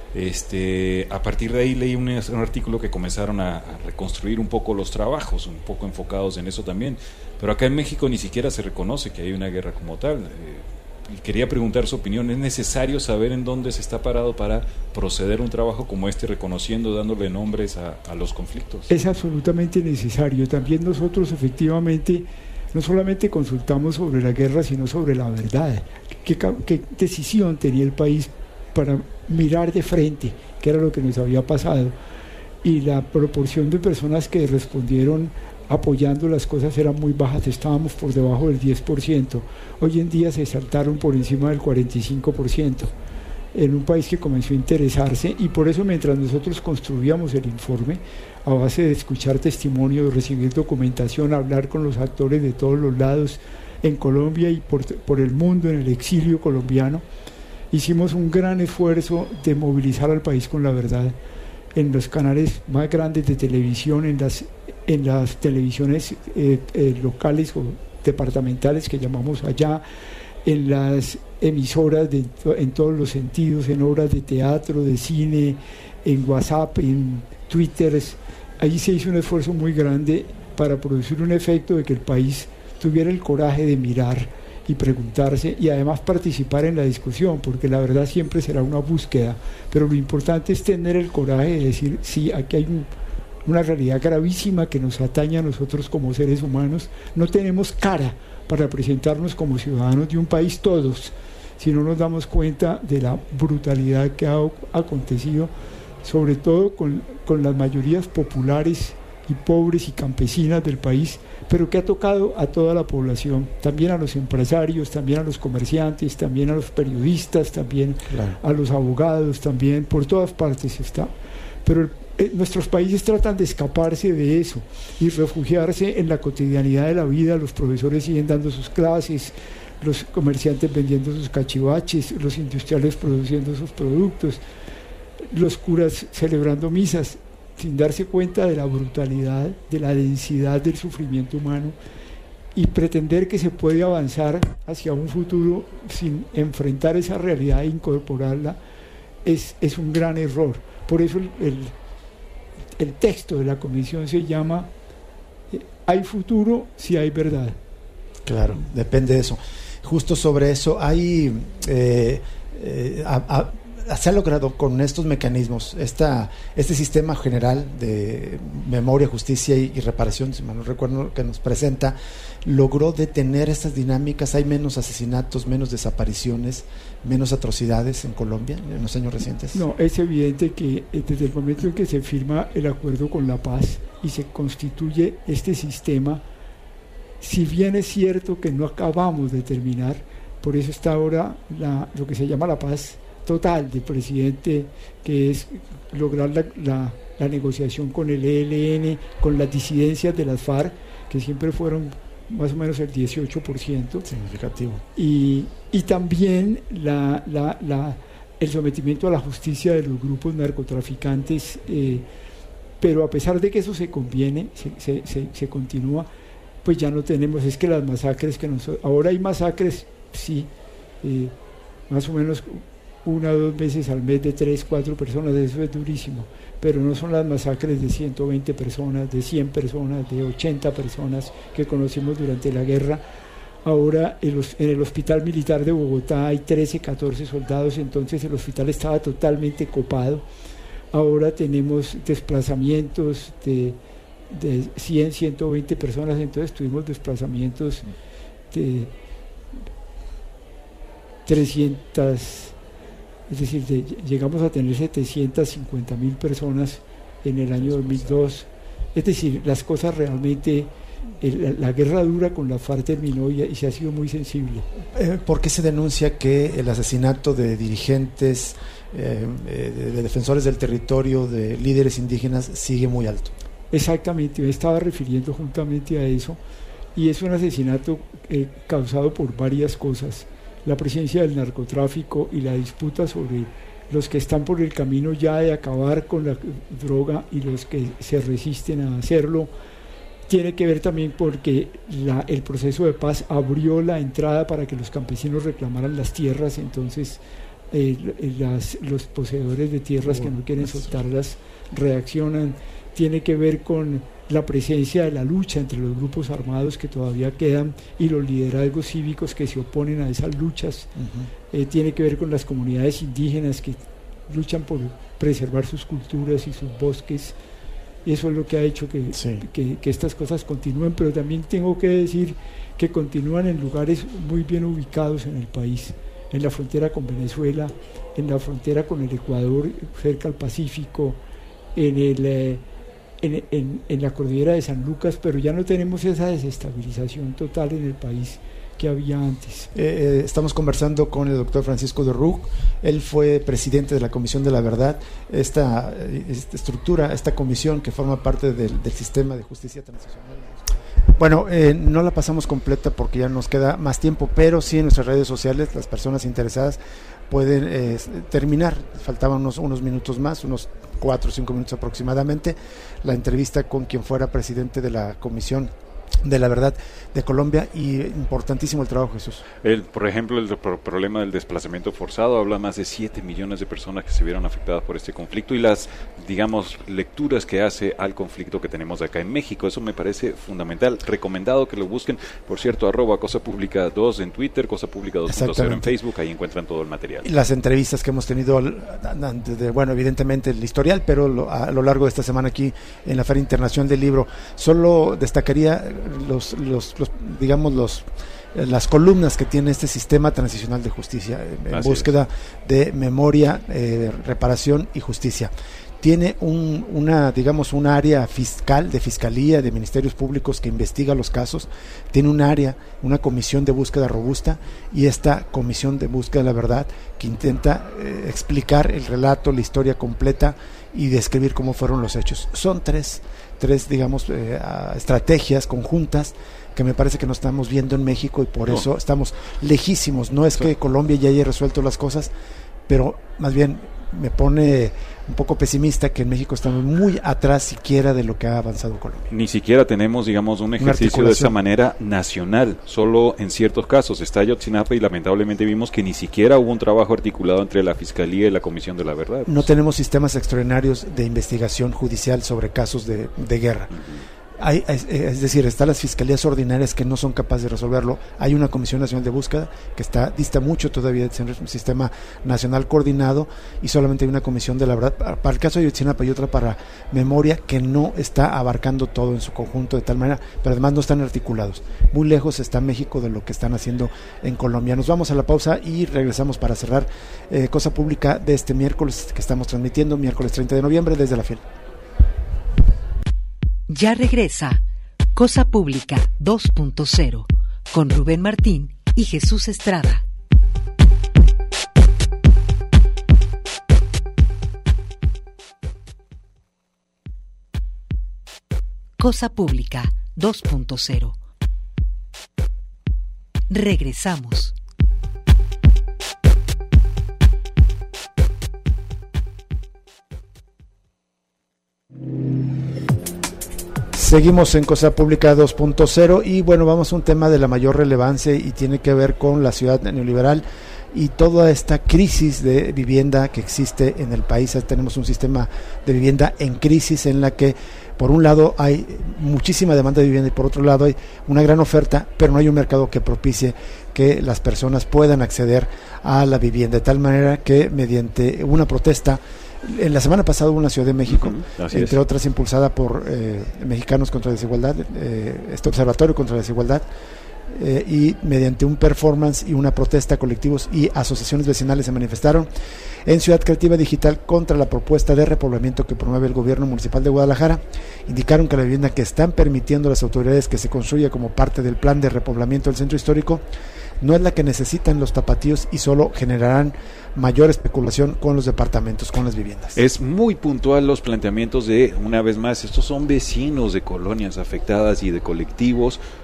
Este, a partir de ahí leí un, un artículo que comenzaron a, a reconstruir un poco los trabajos, un poco enfocados en eso también, pero acá en México ni siquiera se reconoce que hay una guerra como tal. Eh, y quería preguntar su opinión. ¿Es necesario saber en dónde se está parado para proceder a un trabajo como este, reconociendo, dándole nombres a, a los conflictos? Es absolutamente necesario. También nosotros efectivamente no solamente consultamos sobre la guerra, sino sobre la verdad. ¿Qué, qué decisión tenía el país para mirar de frente qué era lo que nos había pasado? Y la proporción de personas que respondieron apoyando las cosas eran muy bajas, estábamos por debajo del diez por ciento. Hoy en día se saltaron por encima del cuarenta y cinco por ciento en un país que comenzó a interesarse, y por eso mientras nosotros construíamos el informe a base de escuchar testimonios, recibir documentación, hablar con los actores de todos los lados en Colombia y por, por el mundo, en el exilio colombiano, hicimos un gran esfuerzo de movilizar al país con la verdad en los canales más grandes de televisión, en las, en las televisiones eh, eh, locales o departamentales que llamamos allá, en las emisoras de, en todos los sentidos, en obras de teatro, de cine, en WhatsApp, en Twitter. Allí se hizo un esfuerzo muy grande para producir un efecto de que el país tuviera el coraje de mirar y preguntarse, y además participar en la discusión, porque la verdad siempre será una búsqueda, pero lo importante es tener el coraje de decir, sí, aquí hay un, una realidad gravísima que nos atañe a nosotros como seres humanos. No tenemos cara para presentarnos como ciudadanos de un país todos, si no nos damos cuenta de la brutalidad que ha acontecido, sobre todo con, con las mayorías populares y pobres y campesinas del país, pero que ha tocado a toda la población, también a los empresarios, también a los comerciantes, también a los periodistas, también claro. a los abogados, también por todas partes está. Pero eh, nuestros países tratan de escaparse de eso y refugiarse en la cotidianidad de la vida. Los profesores siguen dando sus clases, los comerciantes vendiendo sus cachivaches, los industriales produciendo sus productos, los curas celebrando misas, sin darse cuenta de la brutalidad, de la densidad del sufrimiento humano, y pretender que se puede avanzar hacia un futuro sin enfrentar esa realidad e incorporarla es, es un gran error. Por eso el, el, el texto de la comisión se llama "Hay futuro si hay verdad". Claro, depende de eso. Justo sobre eso hay eh, eh, a, a, se ha logrado con estos mecanismos, esta, este sistema general de memoria, justicia y, y reparación, si mal no recuerdo, que nos presenta, logró detener estas dinámicas. Hay menos asesinatos, menos desapariciones, menos atrocidades en Colombia en los años recientes. No, es evidente que desde el momento en que se firma el acuerdo con la paz y se constituye este sistema, si bien es cierto que no acabamos de terminar, por eso está ahora la, lo que se llama la paz total del presidente, que es lograr la, la, la negociación con el E L N, con las disidencias de las FARC, que siempre fueron más o menos el dieciocho por ciento. Significativo. Y, y también la, la, la, el sometimiento a la justicia de los grupos narcotraficantes, eh, pero a pesar de que eso se conviene, se, se, se, se continúa, pues ya no tenemos, es que las masacres que nos... Ahora hay masacres, sí, eh, más o menos una o dos veces al mes de tres, cuatro personas, eso es durísimo, pero no son las masacres de ciento veinte personas, de cien personas, de ochenta personas que conocimos durante la guerra. Ahora en, los, en el hospital militar de Bogotá hay trece, catorce soldados, entonces el hospital estaba totalmente copado. Ahora tenemos desplazamientos de, de cien, ciento veinte personas, entonces tuvimos desplazamientos de trescientas, es decir, de, llegamos a tener setecientas cincuenta mil personas en el año dos mil dos. Es decir, las cosas realmente, el, la guerra dura con la FARC terminó y, y se ha sido muy sensible. Eh, ¿Por qué se denuncia que el asesinato de dirigentes, eh, de, de defensores del territorio, de líderes indígenas, sigue muy alto? Exactamente, me estaba refiriendo juntamente a eso, y es un asesinato eh, causado por varias cosas. la presencia del narcotráfico y la disputa sobre los que están por el camino ya de acabar con la droga y los que se resisten a hacerlo, tiene que ver también porque la, el proceso de paz abrió la entrada para que los campesinos reclamaran las tierras, entonces eh, las, los poseedores de tierras que no quieren soltarlas reaccionan. Tiene que ver con la presencia de la lucha entre los grupos armados que todavía quedan y los liderazgos cívicos que se oponen a esas luchas. Uh-huh. Eh, tiene que ver con las comunidades indígenas que luchan por preservar sus culturas y sus bosques. Y eso es lo que ha hecho que, sí. que, que estas cosas continúen, pero también tengo que decir que continúan en lugares muy bien ubicados en el país, en la frontera con Venezuela, en la frontera con el Ecuador, cerca al Pacífico, en, el, eh, en, en, en la cordillera de San Lucas, pero ya no tenemos esa desestabilización total en el país que había antes. Eh, estamos conversando con el doctor Francisco de Rug. Él fue presidente de la Comisión de la Verdad, esta, esta estructura, esta comisión que forma parte del, del sistema de justicia transicional. Bueno, eh, no la pasamos completa porque ya nos queda más tiempo, pero sí en nuestras redes sociales las personas interesadas pueden eh, terminar, faltaban unos, unos minutos más, unos cuatro o cinco minutos aproximadamente, la entrevista con quien fuera presidente de la Comisión de la Verdad de Colombia, y importantísimo el trabajo, Jesús. El, por ejemplo, el pro- problema del desplazamiento forzado, habla más de siete millones de personas que se vieron afectadas por este conflicto y las, digamos, lecturas que hace al conflicto que tenemos acá en México. Eso me parece fundamental, recomendado que lo busquen, por cierto, arroba Cosa Pública dos en Twitter, Cosa Pública dos punto cero en Facebook, ahí encuentran todo el material. Y las entrevistas que hemos tenido, de, bueno, evidentemente el historial, pero lo, a lo largo de esta semana aquí en la Feria Internacional del Libro, solo destacaría los, los, los digamos los las columnas que tiene este sistema transicional de justicia en Así búsqueda es. de memoria, eh, reparación y justicia. Tiene un, una, digamos, un área fiscal, de fiscalía, de ministerios públicos que investiga los casos, tiene un área, una comisión de búsqueda robusta, y esta comisión de búsqueda de la verdad que intenta eh, explicar el relato, la historia completa y describir cómo fueron los hechos. Son tres, tres digamos, eh, estrategias conjuntas que me parece que no estamos viendo en México, y por no. eso estamos lejísimos. No es que Colombia ya haya resuelto las cosas, pero más bien me pone un poco pesimista que en México estamos muy atrás siquiera de lo que ha avanzado Colombia. Ni siquiera tenemos, digamos, un ejercicio de esa manera nacional, solo en ciertos casos. Está Ayotzinapa y lamentablemente vimos que ni siquiera hubo un trabajo articulado entre la Fiscalía y la Comisión de la Verdad. No tenemos sistemas extraordinarios de investigación judicial sobre casos de, de guerra. Uh-huh. Hay, es, es decir, están las fiscalías ordinarias que no son capaces de resolverlo. Hay una Comisión Nacional de Búsqueda que está dista mucho todavía de ser un sistema nacional coordinado, y solamente hay una Comisión de la Verdad para el caso de Ayotzinapa y otra para memoria, que no está abarcando todo en su conjunto de tal manera, pero además no están articulados. Muy lejos está México de lo que están haciendo en Colombia. Nos vamos a la pausa y regresamos para cerrar eh, Cosa Pública de este miércoles que estamos transmitiendo, miércoles treinta de noviembre, desde la F I L. Ya regresa Cosa Pública dos punto cero con Rubén Martín y Jesús Estrada. Cosa Pública dos punto cero. Regresamos. Seguimos en Cosa Pública dos punto cero y bueno, vamos a un tema de la mayor relevancia y tiene que ver con la ciudad neoliberal y toda esta crisis de vivienda que existe en el país. Tenemos un sistema de vivienda en crisis en la que por un lado hay muchísima demanda de vivienda y por otro lado hay una gran oferta, pero no hay un mercado que propicie que las personas puedan acceder a la vivienda, de tal manera que mediante una protesta, en la semana pasada hubo en la Ciudad de México, uh-huh. entre es. otras impulsada por eh, Mexicanos contra la Desigualdad, eh, este Observatorio contra la Desigualdad, eh, y mediante un performance y una protesta, colectivos y asociaciones vecinales se manifestaron en Ciudad Creativa Digital contra la propuesta de repoblamiento que promueve el gobierno municipal de Guadalajara. Indicaron que la vivienda que están permitiendo las autoridades que se construya como parte del plan de repoblamiento del centro histórico no es la que necesitan los tapatíos y solo generarán mayor especulación con los departamentos, con las viviendas. Es muy puntual los planteamientos de, una vez más, estos son vecinos de colonias afectadas y de colectivos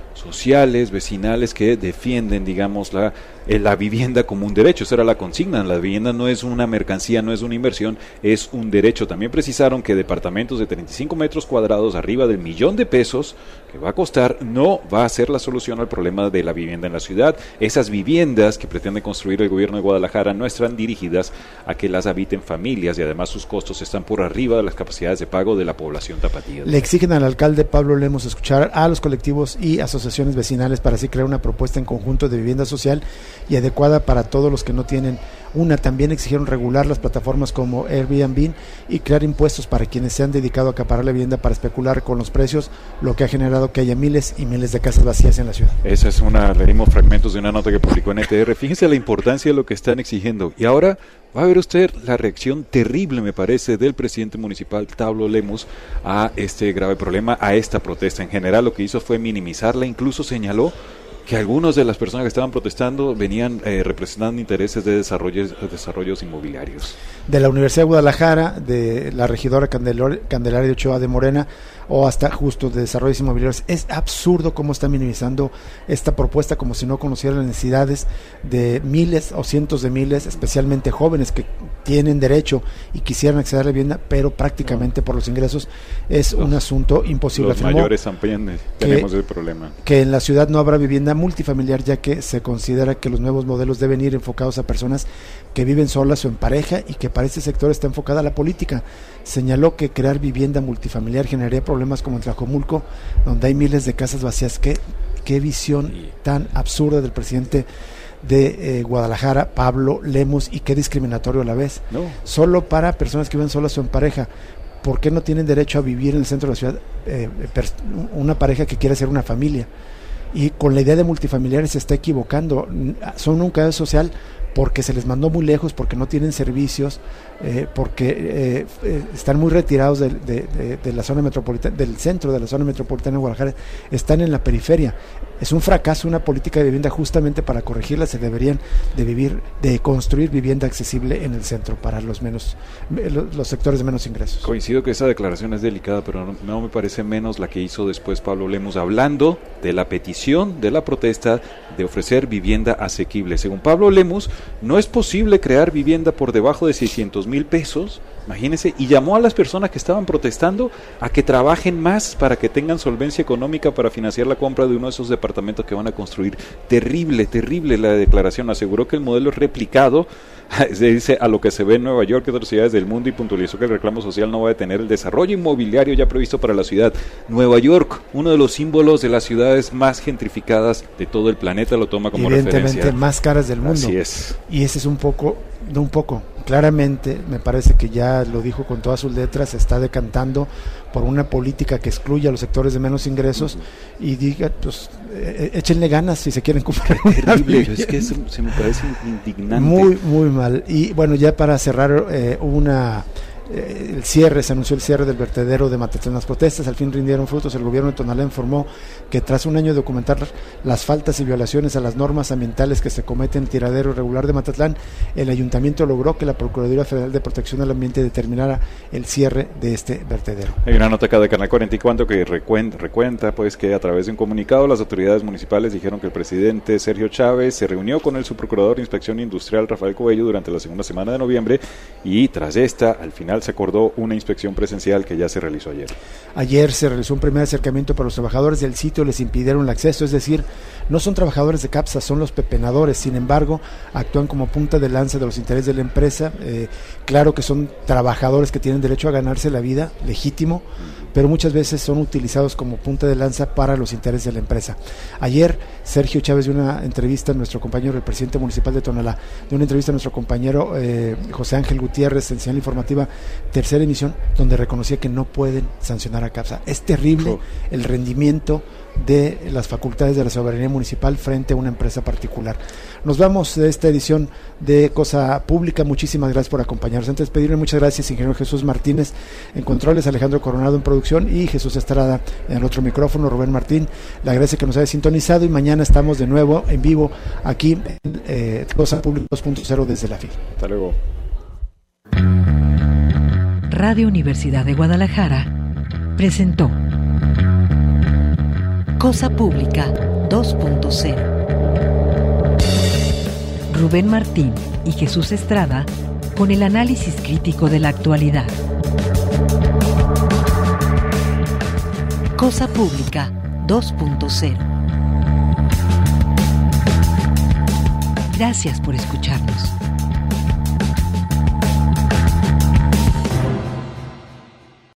sociales, vecinales, que defienden, digamos, la, eh, la vivienda como un derecho. Esa era la consigna. La vivienda no es una mercancía, no es una inversión, es un derecho. También precisaron que departamentos de treinta y cinco metros cuadrados arriba del millón de pesos que va a costar no va a ser la solución al problema de la vivienda en la ciudad. Esas viviendas que pretende construir el gobierno de Guadalajara no están dirigidas a que las habiten familias, y además sus costos están por arriba de las capacidades de pago de la población tapatía. Le exigen al alcalde Pablo Lemos escuchar a los colectivos y asociaciones vecinales para así crear una propuesta en conjunto de vivienda social y adecuada para todos los que no tienen una. También exigieron regular las plataformas como Airbnb y crear impuestos para quienes se han dedicado a acaparar la vivienda para especular con los precios, lo que ha generado que haya miles y miles de casas vacías en la ciudad. Esa es una, leímos fragmentos de una nota que publicó en E T R. Fíjense la importancia de lo que están exigiendo. Y ahora va a ver usted la reacción terrible, me parece, del presidente municipal Pablo Lemos a este grave problema, a esta protesta. En general lo que hizo fue minimizarla, incluso señaló que algunas de las personas que estaban protestando venían eh, representando intereses de desarrollos, de desarrollos inmobiliarios. De la Universidad de Guadalajara, de la regidora Candelor, Candelaria Ochoa de Morena, o hasta justo de desarrollos inmobiliarios. Es absurdo cómo está minimizando esta propuesta, como si no conociera las necesidades de miles o cientos de miles, especialmente jóvenes que tienen derecho y quisieran acceder a la vivienda, pero prácticamente por los ingresos es los, un asunto imposible. Los Afirmó mayores también tenemos el problema. Que en la ciudad no habrá vivienda multifamiliar, ya que se considera que los nuevos modelos deben ir enfocados a personas que viven solas o en pareja, y que para este sector está enfocada la política. Señaló que crear vivienda multifamiliar generaría problemas como en Tlajomulco, donde hay miles de casas vacías. Qué, qué visión tan absurda del presidente de eh, Guadalajara, Pablo Lemos, y qué discriminatorio a la vez. No. Solo para personas que viven solas o en pareja. ¿Por qué no tienen derecho a vivir en el centro de la ciudad eh, una pareja que quiere ser una familia? Y con la idea de multifamiliares se está equivocando. Son un caso social porque se les mandó muy lejos, porque no tienen servicios, eh, porque eh, eh, están muy retirados de, de, de, de la zona metropolitana, del centro de la zona metropolitana de Guadalajara, están en la periferia. Es un fracaso una política de vivienda. Justamente para corregirla se deberían de vivir, de construir vivienda accesible en el centro para los menos, los, los sectores de menos ingresos. Coincido que esa declaración es delicada, pero no, no me parece menos la que hizo después Pablo Lemos, hablando de la petición de la protesta de ofrecer vivienda asequible. Según Pablo Lemos, no es posible crear vivienda por debajo de seiscientos mil pesos, imagínense, y llamó a las personas que estaban protestando a que trabajen más para que tengan solvencia económica para financiar la compra de uno de esos departamentos que van a construir. Terrible, terrible la declaración. Aseguró que el modelo es replicado, se dice, a lo que se ve en Nueva York y otras ciudades del mundo, y puntualizó que el reclamo social no va a detener el desarrollo inmobiliario ya previsto para la ciudad. Nueva York, uno de los símbolos de las ciudades más gentrificadas de todo el planeta, lo toma como referencia. Evidentemente más caras del mundo. Así es. Y ese es un poco, no un poco, claramente, me parece que ya lo dijo con todas sus letras, se está decantando por una política que excluye a los sectores de menos ingresos, uh-huh. y diga, pues, eh, échenle ganas si se quieren comprar. Terrible, es que eso se me parece indignante. Muy, muy mal. Y bueno, ya para cerrar, eh, una... el cierre, se anunció el cierre del vertedero de Matatlán. Las protestas al fin rindieron frutos. El gobierno de Tonalá informó que tras un año de documentar las faltas y violaciones a las normas ambientales que se cometen en el tiradero irregular de Matatlán, el ayuntamiento logró que la Procuraduría Federal de Protección al Ambiente determinara el cierre de este vertedero. Hay una nota acá de Canal cuarenta y cuatro que recuenta, recuenta pues que a través de un comunicado las autoridades municipales dijeron que el presidente Sergio Chávez se reunió con el subprocurador de Inspección Industrial Rafael Coello durante la segunda semana de noviembre, y tras esta, al final se acordó una inspección presencial que ya se realizó ayer. Ayer se realizó un primer acercamiento, para los trabajadores del sitio les impidieron el acceso, es decir, no son trabajadores de CAPSA, son los pepenadores. Sin embargo, actúan como punta de lanza de los intereses de la empresa. Eh, claro que son trabajadores que tienen derecho a ganarse la vida, legítimo, pero muchas veces son utilizados como punta de lanza para los intereses de la empresa. Ayer Sergio Chávez dio una entrevista a nuestro compañero, el presidente municipal de Tonalá, dio una entrevista a nuestro compañero eh, José Ángel Gutiérrez en Señal Informativa, tercera emisión, donde reconocía que no pueden sancionar a CAPSA. Es terrible oh. el rendimiento de las facultades de la soberanía municipal frente a una empresa particular. Nos vamos de esta edición de Cosa Pública. Muchísimas gracias por acompañarnos. Antes de pedirle muchas gracias, ingeniero Jesús Martínez en controles, Alejandro Coronado en producción y Jesús Estrada en el otro micrófono, Rubén Martín. Le agradece que nos haya sintonizado, y mañana estamos de nuevo en vivo aquí en eh, Cosa Pública dos punto cero desde la F I. Hasta luego. Radio Universidad de Guadalajara presentó Cosa Pública dos punto cero. Rubén Martín y Jesús Estrada con el análisis crítico de la actualidad. Cosa Pública dos punto cero. Gracias por escucharnos.